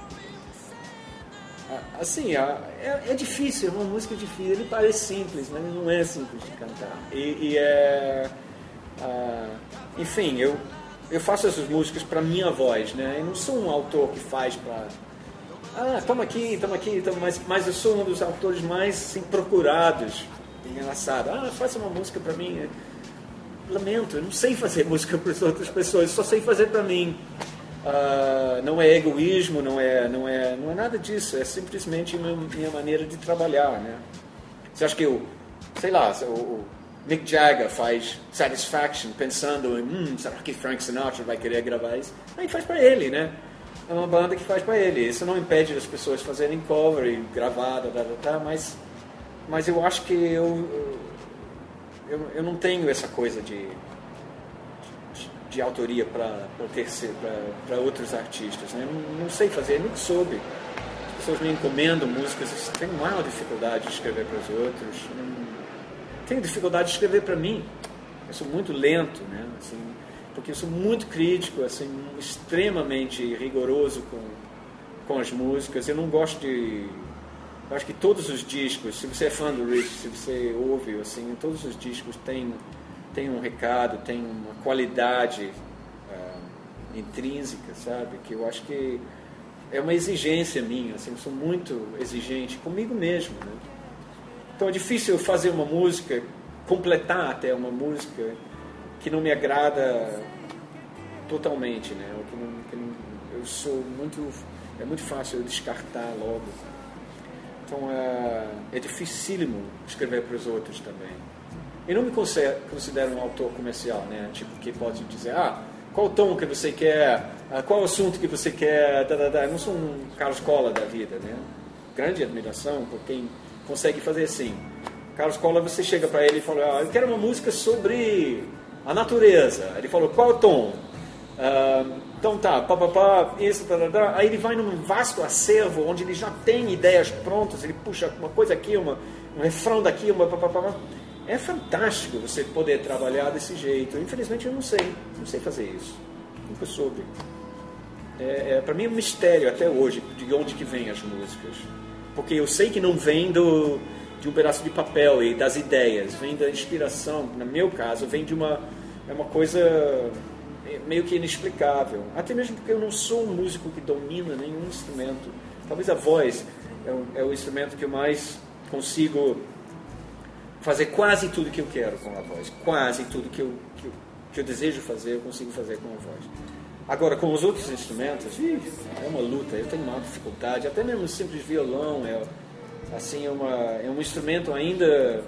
assim, é, é difícil, é uma música difícil. Ele parece simples, mas não é simples de cantar. E, e é, uh, enfim, eu eu faço essas músicas para minha voz, né? Eu não sou um autor que faz para ah, toma aqui, toma aqui, toma, mas, mas eu sou um dos autores mais assim, procurados. Engraçado. Ah, faça uma música para mim. Lamento, eu não sei fazer música para as outras pessoas, só sei fazer para mim. Uh, não é egoísmo, não é, não, é, não é nada disso, é simplesmente minha, minha maneira de trabalhar, né? Você acha que eu, sei lá, o, o Mick Jagger faz Satisfaction pensando em, hum, será que Frank Sinatra vai querer gravar isso? Aí faz para ele, né? É uma banda que faz para ele. Isso não impede as pessoas fazerem cover e gravar, tá, tá, tá, mas, mas eu acho que eu, eu, eu não tenho essa coisa de, de, de autoria para para outros artistas, né? Eu não, não sei fazer, eu nunca soube. As pessoas me encomendam músicas, eu tenho maior dificuldade de escrever para os outros. Eu não, tenho dificuldade de escrever para mim. Eu sou muito lento, né? Assim, porque eu sou muito crítico, assim, extremamente rigoroso com, com as músicas. Eu não gosto de... Eu acho que todos os discos, se você é fã do Rich, se você ouve, assim, todos os discos têm, têm um recado, têm uma qualidade uh, intrínseca, sabe? Que eu acho que é uma exigência minha, assim, eu sou muito exigente comigo mesmo, né? Então é difícil fazer uma música, completar até uma música que não me agrada totalmente, né? Que não, que não, eu sou muito, é muito fácil eu descartar logo. Então é, é dificílimo escrever para os outros também. Eu não me considero um autor comercial, né? Tipo, que pode dizer, ah, qual o tom que você quer, qual o assunto que você quer, da, da, da. Eu não sou um Carlos Colla da vida, né? Grande admiração por quem consegue fazer assim. Carlos Colla, você chega para ele e fala, ah, eu quero uma música sobre a natureza. Ele falou, qual o tom? Uh, então tá, pá, pá, pá, isso, tá, tá, tá. Aí ele vai num vasto acervo onde ele já tem ideias prontas, ele puxa uma coisa aqui, uma, um refrão daqui, uma pá, pá, pá. É fantástico você poder trabalhar desse jeito. Infelizmente eu não sei, não sei fazer isso. Nunca soube. É, é, para mim é um mistério até hoje de onde que vem as músicas. Porque eu sei que não vem do, de um pedaço de papel e das ideias, vem da inspiração. No meu caso, vem de uma, é uma coisa meio que inexplicável. Até mesmo porque eu não sou um músico que domina nenhum instrumento. Talvez a voz é o, é o instrumento que eu mais consigo fazer quase tudo que eu quero com a voz. Quase tudo que eu, que eu, que eu desejo fazer, eu consigo fazer com a voz. Agora, com os outros instrumentos, é uma luta, eu tenho uma dificuldade, até mesmo um simples violão, é, assim, é, uma, é um instrumento ainda, é,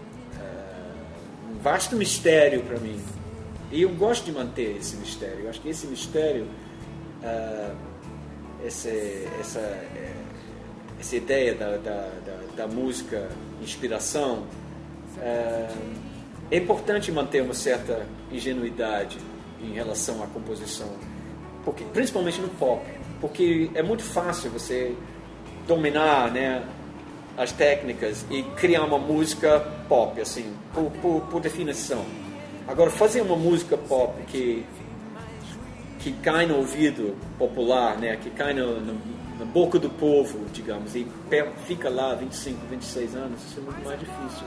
um vasto mistério para mim. E eu gosto de manter esse mistério, eu acho que esse mistério, é, essa, essa, é, essa ideia da, da, da, da música, inspiração, é, é importante manter uma certa ingenuidade em relação à composição, porque, principalmente no pop, porque é muito fácil você dominar, né, as técnicas e criar uma música pop, assim, por, por, por definição. Agora, fazer uma música pop que, que cai no ouvido popular, né? Que cai no, no, na boca do povo, digamos, e fica lá vinte e cinco, vinte e seis anos, isso é muito mais difícil.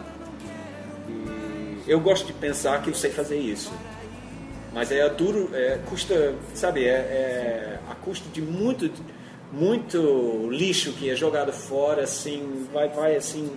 E eu gosto de pensar que eu sei fazer isso. Mas é duro, é, custa, sabe, é, é a custo de muito, muito lixo que é jogado fora, assim, vai, vai assim,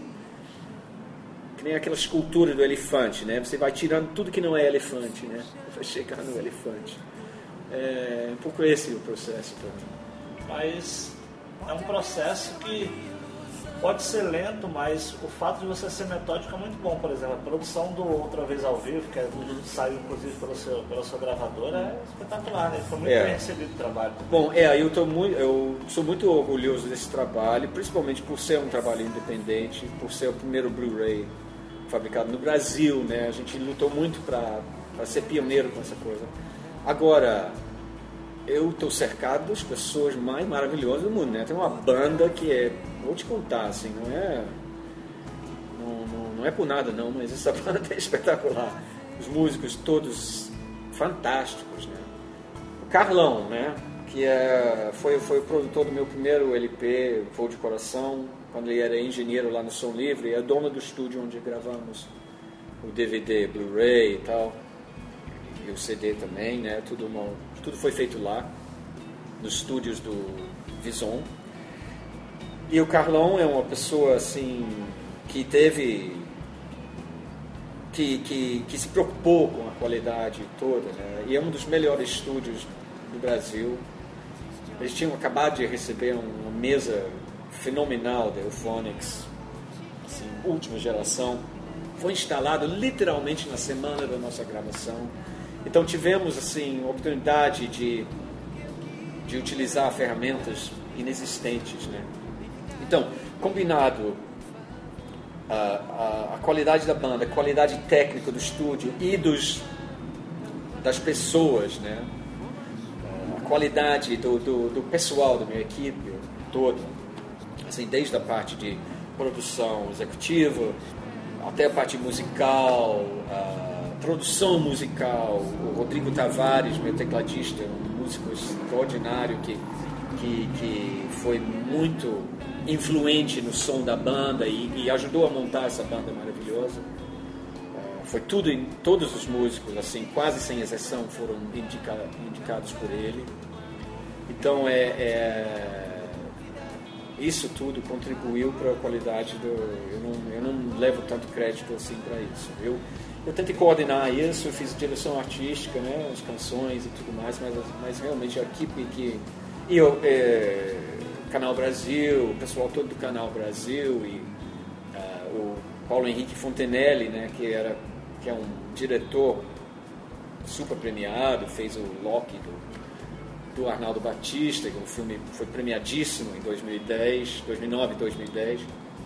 que nem aquela escultura do elefante, né? Você vai tirando tudo que não é elefante, né? Vai chegar no elefante. É um pouco esse o processo para mim. Mas é um processo que pode ser lento, mas o fato de você ser metódico é muito bom. Por exemplo, a produção do Outra Vez ao Vivo, que é, uhum. saiu inclusive pelo seu, pela sua gravadora, é espetacular, né? Foi muito é. bem recebido o trabalho. Bom, é, eu, tô muito, eu sou muito orgulhoso desse trabalho, principalmente por ser um trabalho independente, por ser o primeiro Blu-ray fabricado no Brasil, né? A gente lutou muito para ser pioneiro com essa coisa. Agora, eu estou cercado das pessoas mais maravilhosas do mundo, né? Tem uma banda que é, vou te contar, assim, não é, não, não, não é por nada não, mas essa banda é espetacular. Os músicos todos fantásticos, né? O Carlão, né? Que é, foi, foi o produtor do meu primeiro L P, Voo de Coração, quando ele era engenheiro lá no Som Livre, e é dono do estúdio onde gravamos o D V D, Blu-ray e tal, e o C D também, né? Tudo, uma, tudo foi feito lá, nos estúdios do Vison. E o Carlão é uma pessoa assim que teve, que, que, que se preocupou com a qualidade toda, né? E é um dos melhores estúdios do Brasil. Eles tinham acabado de receber uma mesa fenomenal da Euphonics, assim, última geração. Foi instalado literalmente na semana da nossa gravação. Então tivemos assim a oportunidade de, de utilizar ferramentas inexistentes, né? Então, combinado a, a, a qualidade da banda, a qualidade técnica do estúdio e dos, das pessoas, né? A qualidade do, do, do pessoal da minha equipe toda, assim, desde a parte de produção executiva até a parte musical, a produção musical. O Rodrigo Tavares, meu tecladista, um músico extraordinário que, que, que foi muito influente no som da banda e, e ajudou a montar essa banda maravilhosa. Foi tudo, todos os músicos, assim, quase sem exceção, foram indica, indicados por ele. Então, é, é, isso tudo contribuiu para a qualidade do... Eu não, eu não levo tanto crédito assim para isso. Eu, eu tentei coordenar isso, eu fiz direção artística, né, as canções e tudo mais, mas, mas realmente a equipe que... E eu, é, Canal Brasil, o pessoal todo do Canal Brasil e uh, o Paulo Henrique Fontenelle, né, que era... que é um diretor super premiado, fez o Loki do, do Arnaldo Batista, que é um filme que foi premiadíssimo em dois mil e dez, dois mil e nove e dois mil e dez.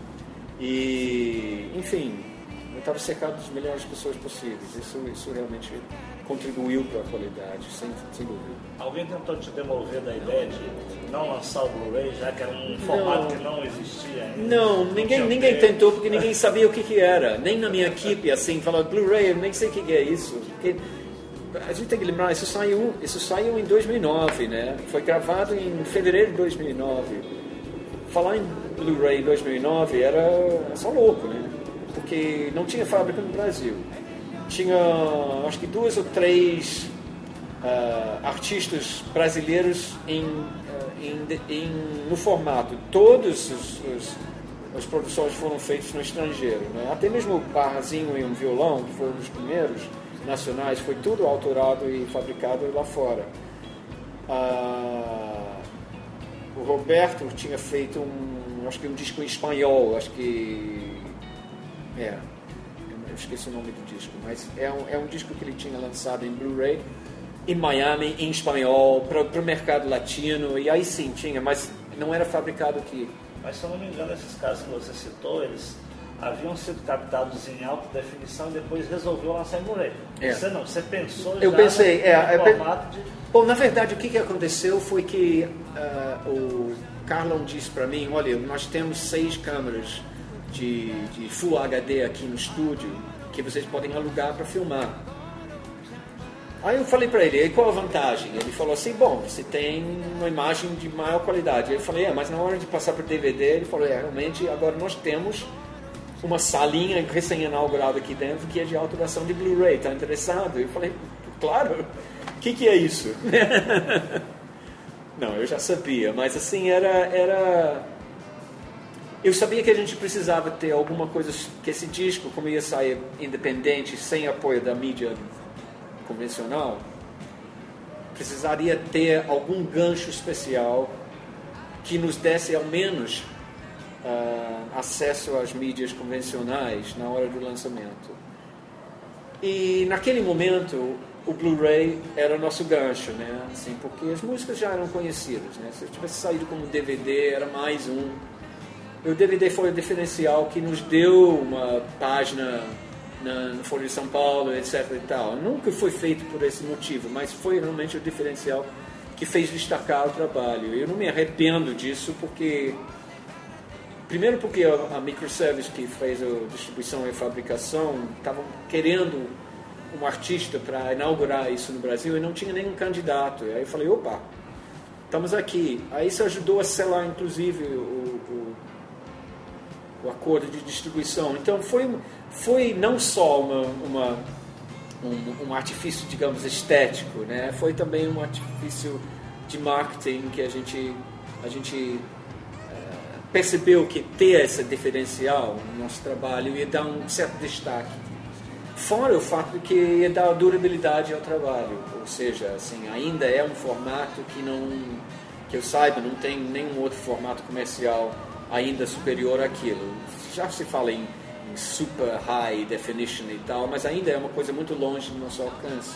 E, enfim, eu estava cercado das melhores pessoas possíveis. Isso, isso realmente contribuiu para a qualidade, sem, sem dúvida. Alguém tentou te demover da ideia de não lançar o Blu-ray, já que era um formato não, que não existia ainda? Não, ninguém, ninguém tentou, porque ninguém sabia o que, que era. Nem na minha equipe, assim, falando Blu-ray, eu nem sei o que, que é isso. Porque a gente tem que lembrar, isso saiu, isso saiu em dois mil e nove, né? Foi gravado em fevereiro de dois mil e nove. Falar em Blu-ray em dois mil e nove era só louco, né? Porque não tinha fábrica no Brasil. Tinha, acho que duas ou três uh, artistas brasileiros em, uh, em, em, no formato. Todas os, os, as produções foram feitas no estrangeiro, né? Até mesmo o Barrazinho e um Violão, que foram os primeiros nacionais, foi tudo autorado e fabricado lá fora. Uh, o Roberto tinha feito um, acho que um disco em espanhol, acho que... É... Eu esqueci o nome do disco, mas é um, é um disco que ele tinha lançado em Blu-ray em Miami, em espanhol, para o mercado latino, e aí sim tinha, mas não era fabricado aqui. Mas se eu não me engano, esses casos que você citou, eles haviam sido captados em alta definição e depois resolveu lançar em Blu-ray. É. Você não, você pensou eu já pensei, no, é, no é, formato de... Bom, na verdade, o que, que aconteceu foi que uh, o Carlão disse para mim, olha, nós temos seis câmeras De, de Full H D aqui no estúdio que vocês podem alugar para filmar. Aí eu falei para ele, e qual a vantagem? Ele falou assim, bom, você tem uma imagem de maior qualidade. Eu falei, é, mas na hora de passar para D V D, ele falou, é, realmente, agora nós temos uma salinha recém-inaugurada aqui dentro que é de autoração de Blu-ray, tá interessado? Eu falei, claro, o que, que é isso? Não, eu já sabia, mas assim, era, era... Eu sabia que a gente precisava ter alguma coisa, que esse disco, como ia sair independente, sem apoio da mídia convencional, precisaria ter algum gancho especial que nos desse ao menos uh, acesso às mídias convencionais na hora do lançamento. E naquele momento o Blu-ray era o nosso gancho, né? Assim, porque as músicas já eram conhecidas, né? Se eu tivesse saído como D V D, era mais um. E o D V D foi o diferencial que nos deu uma página na, no Folha de São Paulo, etc e tal. Nunca foi feito por esse motivo, mas foi realmente o diferencial que fez destacar o trabalho. Eu não me arrependo disso, porque... Primeiro porque a, a Microservice, que fez a distribuição e a fabricação, estavam querendo um artista para inaugurar isso no Brasil e não tinha nenhum candidato. Aí eu falei, opa, estamos aqui. Aí isso ajudou a selar, inclusive, o, o, o acordo de distribuição. Então foi, foi não só uma, uma, um, um artifício, digamos, estético, né? Foi também um artifício de marketing que a gente, a gente é, percebeu que ter esse diferencial no nosso trabalho ia dar um certo destaque. Fora o fato de que ia dar durabilidade ao trabalho, ou seja, assim, ainda é um formato que não, que eu saiba, não tem nenhum outro formato comercial ainda superior àquilo. Já se fala em, em super high definition e tal, mas ainda é uma coisa muito longe do nosso alcance.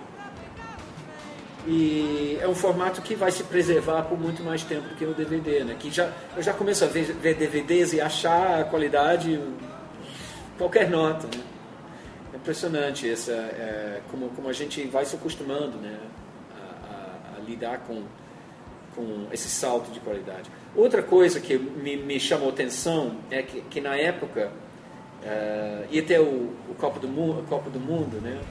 E é um formato que vai se preservar por muito mais tempo do que o D V D, né? Que já, eu já começo a ver, ver D V Ds e achar a qualidade qualquer nota, né? É impressionante essa, é, como, como a gente vai se acostumando, né, a, a, a lidar com, com esse salto de qualidade. Outra coisa que me, me chamou atenção é que, que na época uh, ia ter o, o, Copa do Mundo, Copa do Mundo, né?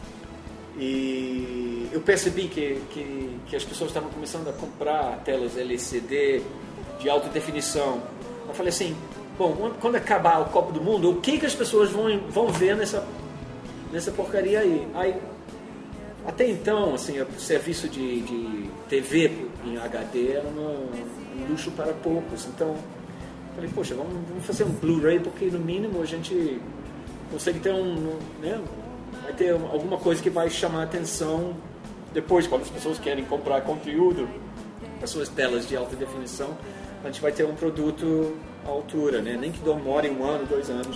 E eu percebi que, que, que as pessoas estavam começando a comprar telas L C D de alta definição. Eu falei assim, bom, quando acabar o Copa do Mundo, o que, que as pessoas vão, vão ver nessa, nessa porcaria aí? aí? Até então, assim, o serviço de, de T V em H D era uma, um luxo para poucos. Então, eu falei, poxa, vamos, vamos fazer um Blu-ray, porque no mínimo a gente consegue ter um... Né, vai ter alguma coisa que vai chamar a atenção depois, quando as pessoas querem comprar conteúdo, as suas telas de alta definição, a gente vai ter um produto à altura, né? Nem que demore um ano, dois anos.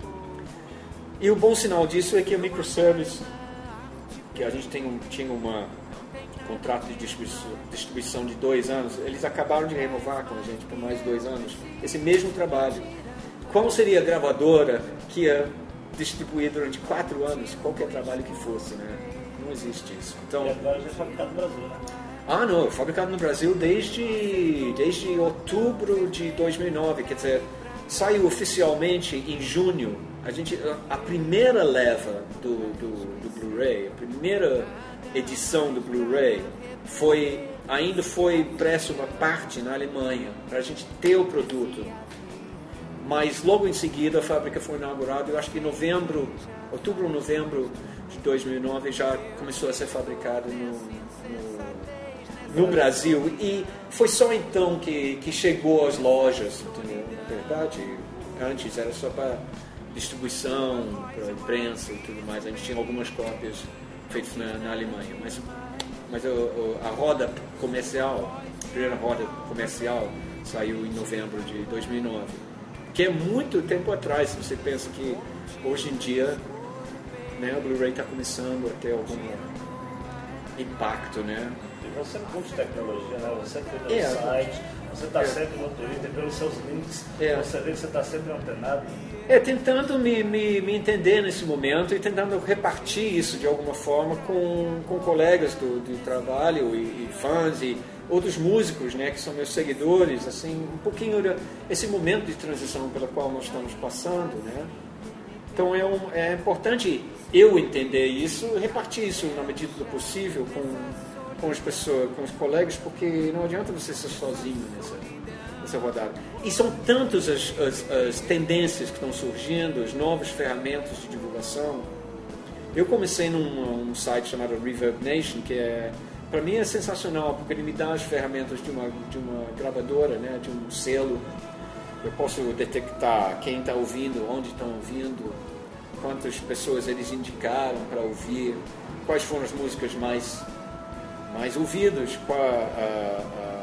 E o bom sinal disso é que a Microservice, que a gente tem um, tinha um contrato de distribuição, distribuição de dois anos, eles acabaram de renovar com a gente por mais dois anos, esse mesmo trabalho. Qual seria a gravadora que ia distribuir durante quatro anos qualquer trabalho que fosse, né? Não existe isso. Então, e agora já é fabricado no Brasil, né? Ah, não, fabricado no Brasil desde, desde outubro de dois mil e nove, quer dizer, saiu oficialmente em junho. A, gente, a primeira leva do, do, do Blu-ray, a primeira edição do Blu-ray, foi, ainda foi impresso uma parte na Alemanha, para a gente ter o produto. Mas logo em seguida a fábrica foi inaugurada, eu acho que em novembro, outubro ou novembro de dois mil e nove já começou a ser fabricado no, no, no Brasil. E foi só então que, que chegou às lojas, entendeu? Na verdade, antes era só para distribuição, para imprensa e tudo mais. A gente tinha algumas cópias feitas na, na Alemanha. Mas, mas a, a roda comercial, a primeira roda comercial saiu em novembro de dois mil e nove. Que é muito tempo atrás, se você pensa que hoje em dia, né, o Blu-ray está começando a ter algum impacto, né? E você curte tecnologia, né? Você tem no é, site, você está é. sempre no Twitter, pelos seus links, é. você vê que você está sempre antenado. É, tentando me, me, me entender nesse momento e tentando repartir isso de alguma forma com, com colegas do, do trabalho e, e fãs e outros músicos, né, que são meus seguidores, assim, um pouquinho esse momento de transição pela qual nós estamos passando, né, Então é, um, é importante eu entender isso, repartir isso na medida do possível com, com as pessoas, com os colegas, porque não adianta você ser sozinho nessa, nessa rodada. E são tantas as, as, as tendências que estão surgindo, as novas ferramentas de divulgação. Eu comecei num um site chamado Reverb Nation, que é, para mim é sensacional, porque ele me dá as ferramentas de uma, de uma gravadora, né, de um selo. Eu posso detectar quem está ouvindo, onde estão ouvindo, quantas pessoas eles indicaram para ouvir, quais foram as músicas mais, mais ouvidas. Qual, a,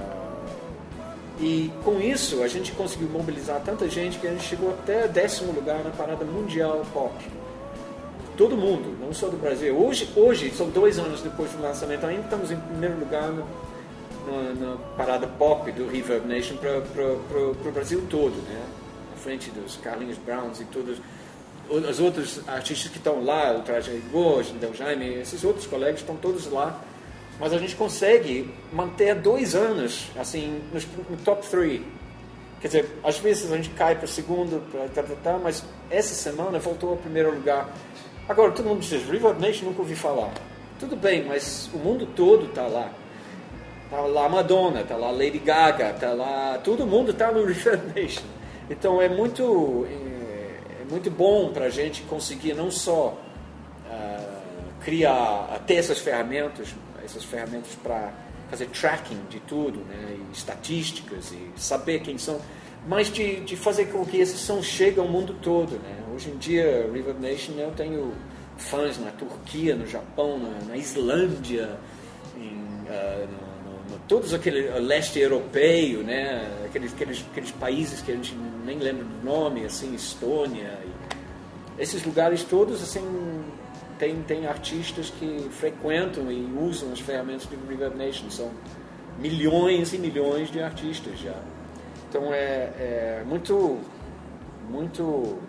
a... E com isso a gente conseguiu mobilizar tanta gente que a gente chegou até décimo lugar na parada mundial pop. Todo mundo, não só do Brasil. Hoje, hoje são dois anos depois do lançamento, ainda estamos em primeiro lugar no, na, na parada pop do Reverb Nation para o Brasil todo, né? À frente dos Carlinhos Browns e todos os outros artistas que estão lá, o Traje Rigor, Del Jaime, esses outros colegas estão todos lá. Mas a gente consegue manter dois anos assim no, no top três. Quer dizer, às vezes a gente cai para o segundo, pra, tá, tá, tá, mas essa semana voltou ao primeiro lugar. Agora, todo mundo diz, Reverb Nation, nunca ouvi falar. Tudo bem, mas o mundo todo está lá. Está lá Madonna, está lá Lady Gaga, está lá... Todo mundo está no Reverb Nation. Então, é muito, é, é muito bom para a gente conseguir não só uh, criar, ter essas ferramentas, essas ferramentas para fazer tracking de tudo, né, e estatísticas, e saber quem são... mas de, de fazer com que esse som chegue ao mundo todo, né? Hoje em dia, Reverb Nation, eu tenho fãs na Turquia, no Japão, na, na Islândia, em, uh, no, no, no, todos aquele uh, leste europeu, né? Aqueles, aqueles, aqueles países que a gente nem lembra do nome, assim, Estônia. E esses lugares todos, assim, tem, tem artistas que frequentam e usam as ferramentas do Reverb Nation. São milhões e milhões de artistas já. Então é, é muito, muito,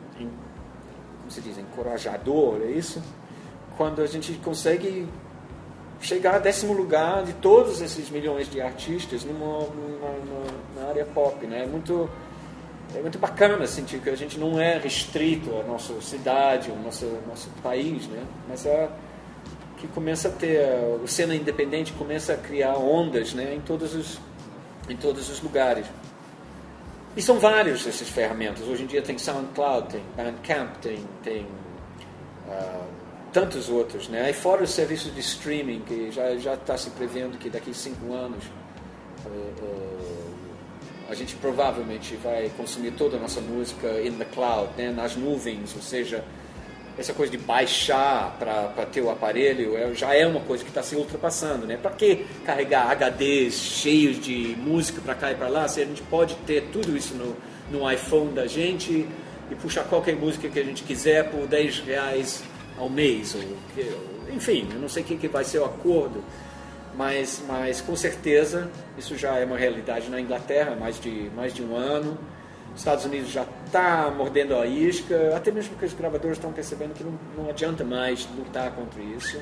como se diz, encorajador, é isso? Quando a gente consegue chegar a décimo lugar de todos esses milhões de artistas numa, numa, na área pop, né? É muito, é muito bacana sentir que a gente não é restrito à nossa cidade, ao nosso, nosso país, né? Mas é que começa a ter, a cena independente começa a criar ondas, né? Em todos os, em todos os lugares. E são vários essas ferramentas. Hoje em dia tem SoundCloud, tem Bandcamp, tem, tem uh, tantos outros, né? E fora os serviços de streaming, que já já está se prevendo que daqui a cinco anos uh, uh, a gente provavelmente vai consumir toda a nossa música in the cloud, né? Nas nuvens, ou seja, essa coisa de baixar para ter o aparelho é, já é uma coisa que está se ultrapassando, né? Para que carregar H Ds cheios de música para cá e para lá, se a gente pode ter tudo isso no, no iPhone da gente e puxar qualquer música que a gente quiser por dez reais ao mês. Ou, enfim, eu não sei o que, que vai ser o acordo, mas, mas com certeza isso já é uma realidade na Inglaterra há mais de, mais de um ano. Os Estados Unidos já está mordendo a isca, até mesmo porque os gravadores estão percebendo que não, não adianta mais lutar contra isso.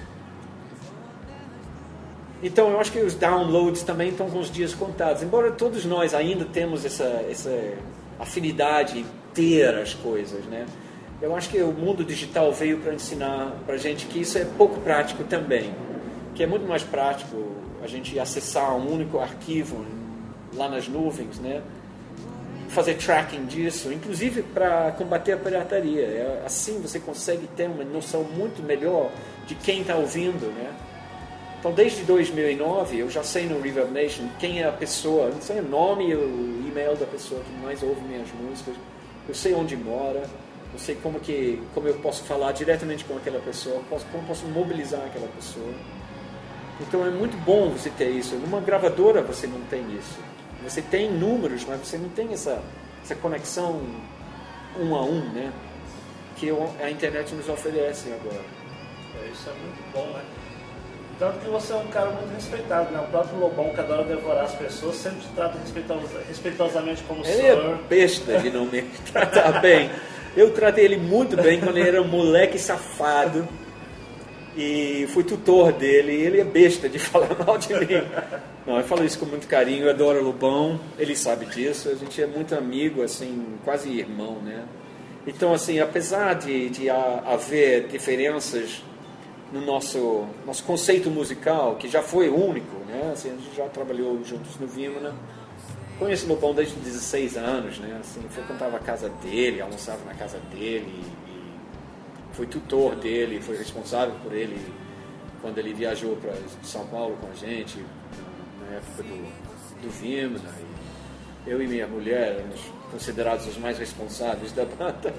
Então eu acho que os downloads também estão com os dias contados, embora todos nós ainda temos essa, essa afinidade em ter as coisas, né? Eu acho que o mundo digital veio para ensinar para a gente que isso é pouco prático também, que é muito mais prático a gente acessar um único arquivo lá nas nuvens, né? Fazer tracking disso, inclusive para combater a pirataria. É, assim você consegue ter uma noção muito melhor de quem está ouvindo, né? Então, desde dois mil e nove, eu já sei no Reverb Nation quem é a pessoa, eu sei o nome e o e-mail da pessoa que mais ouve minhas músicas, eu sei onde mora, eu sei como, que, como eu posso falar diretamente com aquela pessoa, posso, como posso mobilizar aquela pessoa. Então, é muito bom você ter isso. Numa gravadora você não tem isso. Você tem números, mas você não tem essa, essa conexão um a um, né? Que a internet nos oferece agora. É, isso é muito bom, né? Tanto que você é um cara muito respeitado, né? O próprio Lobão, que adora devorar as pessoas, sempre te trata respeitosa, respeitosamente como ele senhor. Ele é besta de não me tratar bem. Eu tratei ele muito bem quando ele era um moleque safado. E fui tutor dele, e ele é besta de falar mal de mim. Não, eu falo isso com muito carinho, eu adoro o Lobão, ele sabe disso, a gente é muito amigo, assim, quase irmão, né? Então, assim, apesar de, de haver diferenças no nosso, nosso conceito musical, que já foi único, né? Assim, a gente já trabalhou juntos no Vimana. Conheço o Lobão desde os dezesseis anos, né? Assim, frequentava a casa dele, almoçava na casa dele, e fui tutor dele, fui responsável por ele quando ele viajou para São Paulo com a gente, na época do, do Vimana. Eu e minha mulher éramos considerados os mais responsáveis da banda.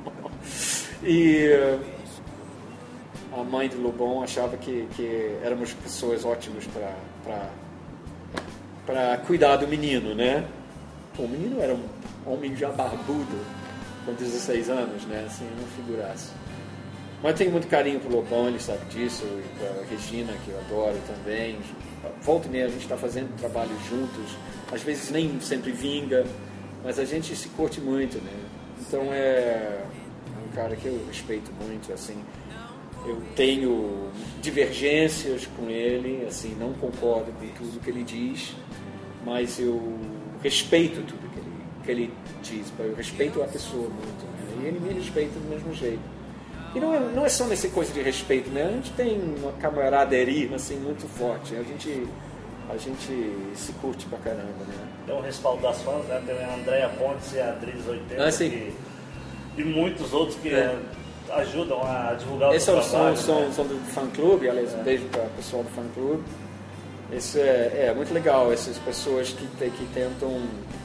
E a mãe do Lobão achava que, que éramos pessoas ótimas para para cuidar do menino, né? Pô, o menino era um homem já barbudo, com dezesseis anos, né? Assim, não figurasse. Mas eu tenho muito carinho pro Lobão, ele sabe disso, e pra Regina, que eu adoro também. Volta e meia a gente está fazendo trabalho juntos, às vezes nem sempre vinga, mas a gente se curte muito, né? Então é um cara que eu respeito muito, assim. Eu tenho divergências com ele, assim, não concordo com tudo que ele diz, mas eu respeito tudo que ele, que ele diz, eu respeito a pessoa muito, né? E ele me respeita do mesmo jeito. E não é, não é só nessa coisa de respeito, né? A gente tem uma camaraderia, assim, muito forte, a gente, a gente se curte pra caramba, né? Tem um respaldo das fãs, né? Tem a Andréia Pontes e a Adriz oitenta, ah, que, e muitos outros que é. ajudam a divulgar o Esse trabalho. Esse são, né? são do fã-clube, aliás, um é. beijo para o pessoal do fã-clube. Isso é, é muito legal, essas pessoas que, que tentam,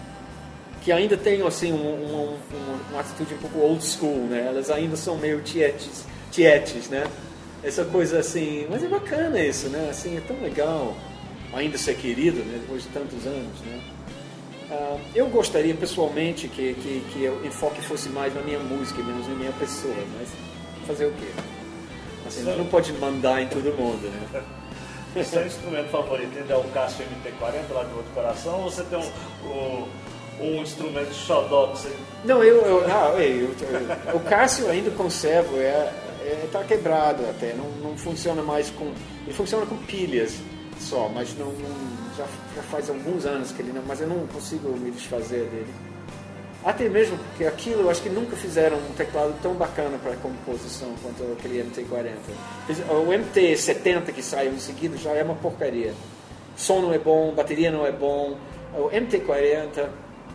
que ainda têm assim, um, um, um, uma atitude um pouco old school, né? Elas ainda são meio tietes, tietes, né? Essa coisa assim, mas é bacana isso, né? Assim, é tão legal ainda ser querido, né? Depois de tantos anos, né? Uh, eu gostaria pessoalmente que, que, que o enfoque fosse mais na minha música, menos na minha pessoa, mas fazer o quê? Assim, você não pode mandar em todo mundo, né? O seu instrumento favorito ainda é o Cássio M T quarenta lá do outro coração, ou você tem um, um, um instrumento xodó que você... Não, eu, eu, ah, eu, eu o Cássio ainda conservo, é, é, tá quebrado até, não, não funciona mais com... Ele funciona com pilhas só, mas não... não Já, já faz alguns anos que ele não, mas eu não consigo me desfazer dele. Até mesmo porque aquilo, eu acho que nunca fizeram um teclado tão bacana para composição quanto aquele M T quarenta. O M T setenta que saiu em seguida já é uma porcaria. Som não é bom, bateria não é bom. O M T quarenta,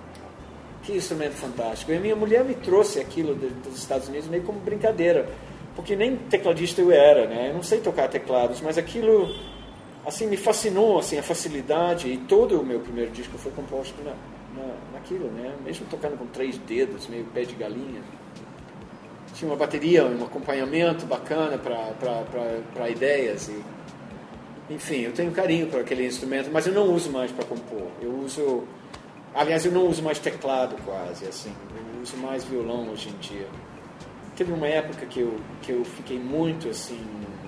que instrumento fantástico. E a minha mulher me trouxe aquilo dos Estados Unidos meio como brincadeira, porque nem tecladista eu era, né? Eu não sei tocar teclados, mas aquilo... assim, me fascinou, assim, a facilidade, e todo o meu primeiro disco foi composto na, na, naquilo, né? Mesmo tocando com três dedos, meio pé de galinha. Tinha uma bateria, um acompanhamento bacana para ideias. E, enfim, eu tenho carinho por aquele instrumento, mas eu não uso mais para compor. Eu uso... Aliás, eu não uso mais teclado quase, assim. Eu uso mais violão hoje em dia. Teve uma época que eu, que eu fiquei muito, assim...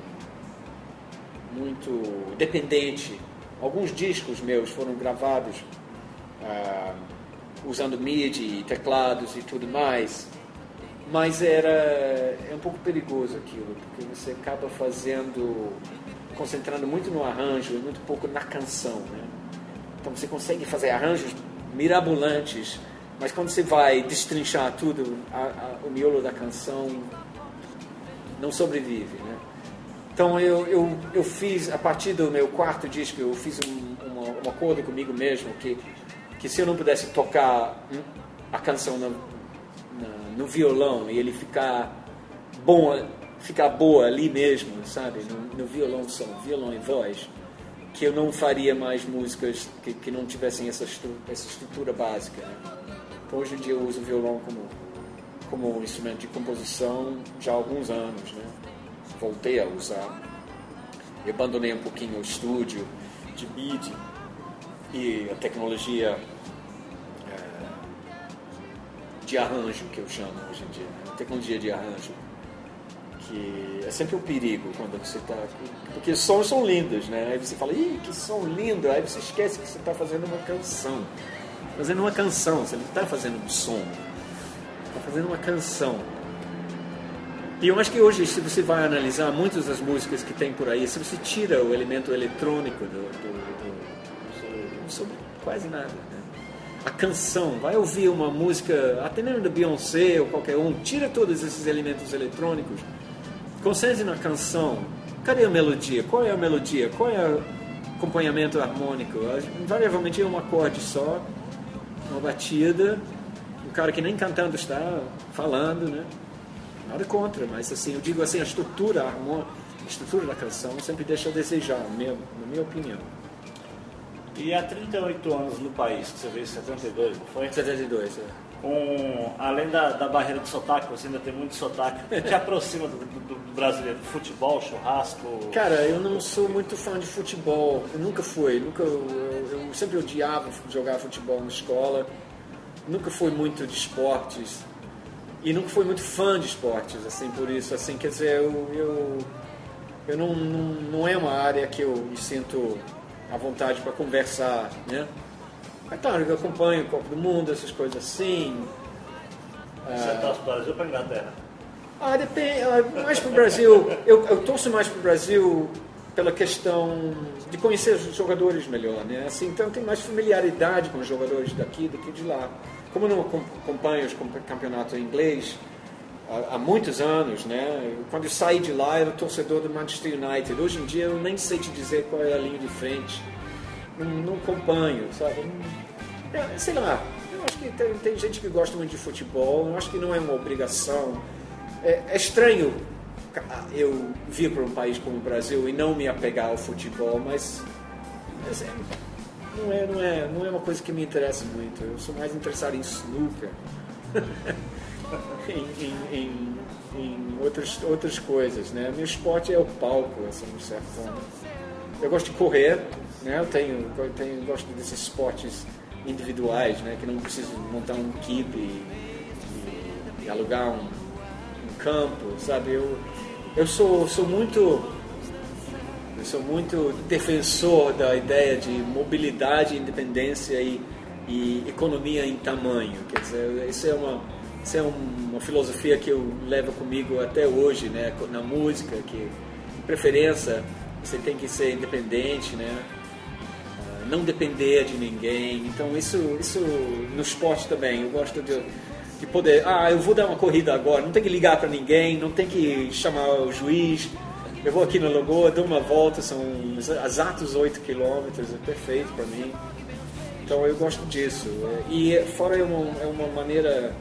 muito dependente. Alguns discos meus foram gravados ah, usando MIDI, teclados e tudo mais, mas era é um pouco perigoso aquilo, porque você acaba fazendo, concentrando muito no arranjo e muito pouco na canção, né? Então você consegue fazer arranjos mirabolantes, mas quando você vai destrinchar tudo, a, a, o miolo da canção não sobrevive, né? Então eu, eu, eu fiz, a partir do meu quarto disco, eu fiz um, uma, um acordo comigo mesmo, que, que se eu não pudesse tocar a canção no, no, no violão e ele ficar, bom, ficar boa ali mesmo, sabe, no, no violão só, violão e voz, que eu não faria mais músicas que, que não tivessem essa, estru, essa estrutura básica, né? Então hoje em dia eu uso o violão como, como instrumento de composição já há alguns anos, né? Voltei a usar. Eu abandonei um pouquinho o estúdio de MIDI e a tecnologia é, de arranjo, que eu chamo hoje em dia, né? A tecnologia de arranjo, que é sempre um perigo quando você está... Porque os sons são lindos, né? Aí você fala, ih, que som lindo! Aí você esquece que você está fazendo uma canção. Fazendo uma canção, você não está fazendo um som. Está fazendo uma canção. E eu acho que hoje, se você vai analisar muitas das músicas que tem por aí, se você tira o elemento eletrônico do, do, do, do, não sobre quase nada, né? a canção, vai ouvir uma música, até mesmo da Beyoncé ou qualquer um, tira todos esses elementos eletrônicos, concentre na canção. Cadê a melodia? Qual é a melodia? Qual é o acompanhamento harmônico? Invariavelmente é um acorde só, uma batida, um cara que nem cantando está falando, né? Nada contra, mas assim, eu digo assim, a estrutura harmônica, a estrutura da canção sempre deixa a desejar, na minha, na minha opinião. E há trinta e oito anos no país, que você veio em setenta e dois, não foi? setenta e dois, é. Com, além da, da barreira do sotaque, você ainda tem muito sotaque, que aproxima do, do, do brasileiro, futebol, churrasco... Cara, eu não sou muito fã de futebol, eu nunca fui, nunca, eu, eu sempre odiava jogar futebol na escola, nunca fui muito de esportes, e nunca fui muito fã de esportes, assim, por isso, assim, quer dizer, eu, eu, eu não, não, não é uma área que eu me sinto à vontade para conversar, né? Mas claro, eu acompanho o Copa do Mundo, essas coisas assim. Você ah, torce para o Brasil ou para a Inglaterra? Ah, depende, ah, mais para o Brasil. Eu, eu torço mais para o Brasil pela questão de conhecer os jogadores melhor, né? Assim, então eu tenho mais familiaridade com os jogadores daqui do que de lá. Como eu não acompanho os campeonatos em inglês há, há muitos anos, né? Quando eu saí de lá, eu era torcedor do Manchester United. Hoje em dia eu nem sei te dizer qual é a linha de frente. Não, não acompanho, sabe? Não, sei lá, eu acho que tem, tem gente que gosta muito de futebol, eu acho que não é uma obrigação. É, é estranho eu vir para um país como o Brasil e não me apegar ao futebol, mas, mas é, não, é, não, é, não é uma coisa que me interessa muito. Eu sou mais interessado em snooker, em, em, em, em outras, outras coisas, né? Meu esporte é o palco, assim, de certa forma. Eu gosto de correr, né? Eu tenho, eu tenho, eu gosto desses esportes individuais, né? Que não preciso montar um equipe e, e, e alugar um, um campo, sabe? Eu, eu sou, sou muito, eu sou muito defensor da ideia de mobilidade, independência e, e economia em tamanho. Quer dizer, isso é uma, isso é uma filosofia que eu levo comigo até hoje, né? Na música, que de preferência você tem que ser independente, né? Não depender de ninguém. Então isso, isso no esporte também. Eu gosto de, de poder, ah, eu vou dar uma corrida agora, não tem que ligar para ninguém, não tem que chamar o juiz. Eu vou aqui na Lagoa, dou uma volta, são exatos oito quilômetros, é perfeito para mim. Então eu gosto disso. E fora é uma, é uma maneira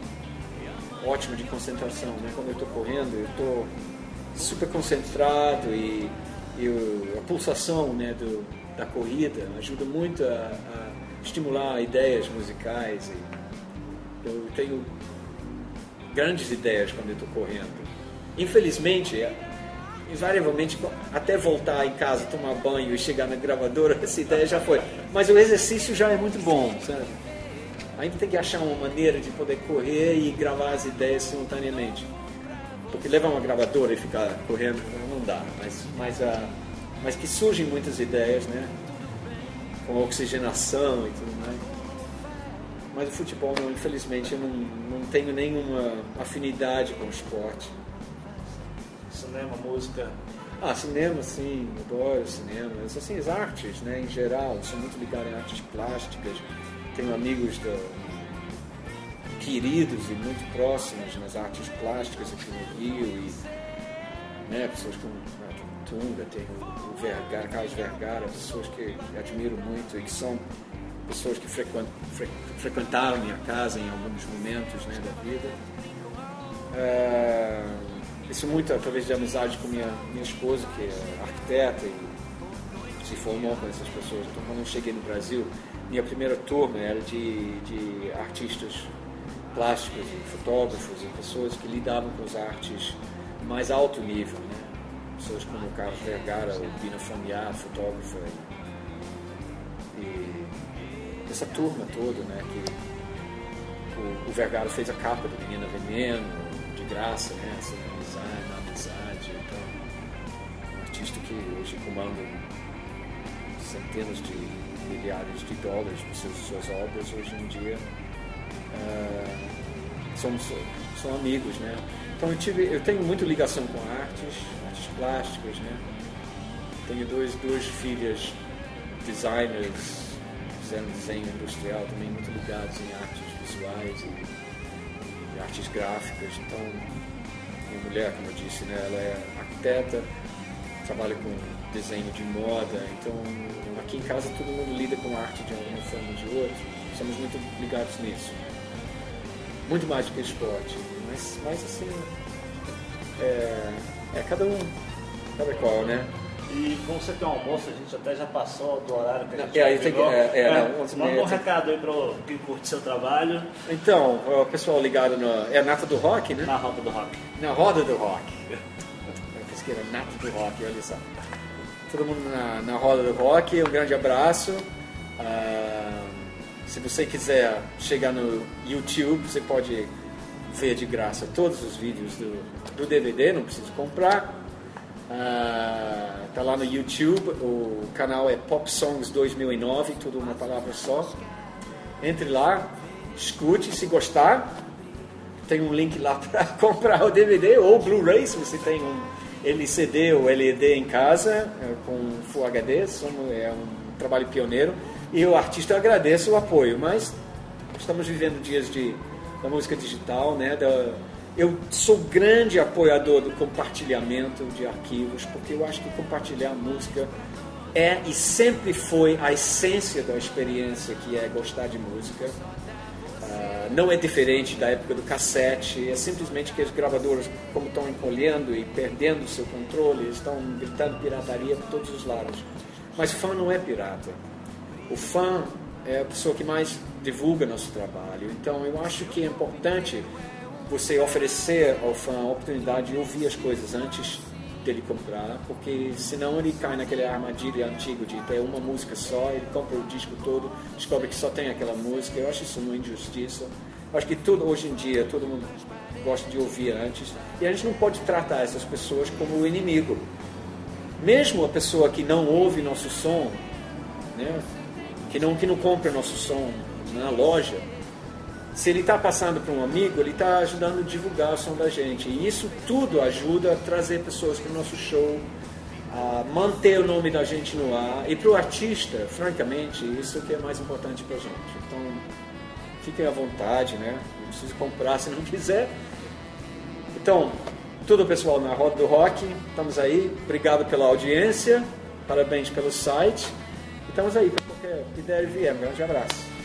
ótima de concentração, né? Quando eu estou correndo, eu estou super concentrado e, e a pulsação, né, do, da corrida ajuda muito a, a estimular ideias musicais. E eu tenho grandes ideias quando eu estou correndo. Infelizmente, invariavelmente, até voltar em casa, tomar banho e chegar na gravadora, essa ideia já foi. Mas o exercício já é muito bom, sabe? Ainda tem que achar uma maneira de poder correr e gravar as ideias simultaneamente. Porque levar uma gravadora e ficar correndo não dá, mas, mas, a, mas que surgem muitas ideias, né? Com oxigenação e tudo mais. Mas o futebol, não, infelizmente, eu não, não tenho nenhuma afinidade com o esporte. Cinema, música? Ah, cinema, sim, adoro cinema. Assim, as artes, né, em geral, eu sou muito ligado em artes plásticas. Tenho amigos do, queridos e muito próximos nas artes plásticas aqui no Rio, e né, pessoas como a Tunga, tem o, o Vergara, Carlos Vergara, pessoas que admiro muito e que são pessoas que frequent, fre, frequentaram minha casa em alguns momentos, né, da vida. É, isso muito através de amizade com minha, minha esposa, que é arquiteta e se formou com essas pessoas. Então, quando eu cheguei no Brasil, minha primeira turma era de, de artistas plásticos e fotógrafos e pessoas que lidavam com as artes mais alto nível, né? Pessoas como o Carlos Vergara, o Bina Famiar, fotógrafo, e, e essa turma toda, né? Que o, o Vergara fez a capa do Menina Veneno, de graça, né? Essa amizade, na amizade. Então, um artista que hoje comanda centenas de milhares de dólares por suas, suas obras, hoje em dia uh, somos, são amigos, né? Então eu, tive, eu tenho muita ligação com artes, artes plásticas, né? Tenho dois, duas filhas designers, fizeram desenho industrial, também muito ligados em artes visuais e, e artes gráficas. Então, minha mulher, como eu disse, né, ela é arquiteta, trabalha com desenho de moda, então aqui em casa todo mundo lida com arte de uma forma ou de outra, somos muito ligados nisso. Muito mais do que esporte, mas, mas assim, é, é cada um, cada qual, né? E como você tem um almoço, a gente até já passou do horário que a gente é, tem que, é, é, é, manda um recado aí para quem curte seu trabalho. Então, o pessoal ligado na... É a Nata do Rock, né? Na Roda do Rock. Na Roda do Rock. Eu pensei que era Nata do Rock, olha só. Todo mundo na, na Roda do Rock, um grande abraço. Ah, se você quiser chegar no YouTube, você pode ver de graça todos os vídeos do, do D V D, não precisa comprar. Uh, tá lá no YouTube, o canal é Pop Songs dois mil e nove, tudo uma palavra só. Entre lá, escute, se gostar, tem um link lá para comprar o D V D ou Blu-ray, se você tem um L C D ou L E D em casa, é, com Full H D, é um trabalho pioneiro, e o artista agradece o apoio, mas estamos vivendo dias de, da música digital, né, da... Eu sou grande apoiador do compartilhamento de arquivos, porque eu acho que compartilhar música é e sempre foi a essência da experiência, que é gostar de música. Uh, não é diferente da época do cassete, é simplesmente que as gravadoras, como estão encolhendo e perdendo o seu controle, estão gritando pirataria por todos os lados. Mas fã não é pirata. O fã é a pessoa que mais divulga nosso trabalho. Então eu acho que é importante você oferecer ao fã a oportunidade de ouvir as coisas antes dele comprar, porque senão ele cai naquele armadilha antigo de ter uma música só, ele compra o disco todo, descobre que só tem aquela música. Eu acho isso uma injustiça. Eu acho que tudo, hoje em dia todo mundo gosta de ouvir antes, e a gente não pode tratar essas pessoas como o inimigo. Mesmo a pessoa que não ouve nosso som, né, que não, que não compra nosso som na loja, se ele está passando para um amigo, ele está ajudando a divulgar o som da gente. E isso tudo ajuda a trazer pessoas para o nosso show, a manter o nome da gente no ar. E para o artista, francamente, isso que é mais importante para a gente. Então, fiquem à vontade, né? Não precisa comprar se não quiser. Então, tudo pessoal na Roda do Rock, estamos aí. Obrigado pela audiência, parabéns pelo site. Estamos aí para qualquer ideia e vier. Um grande abraço.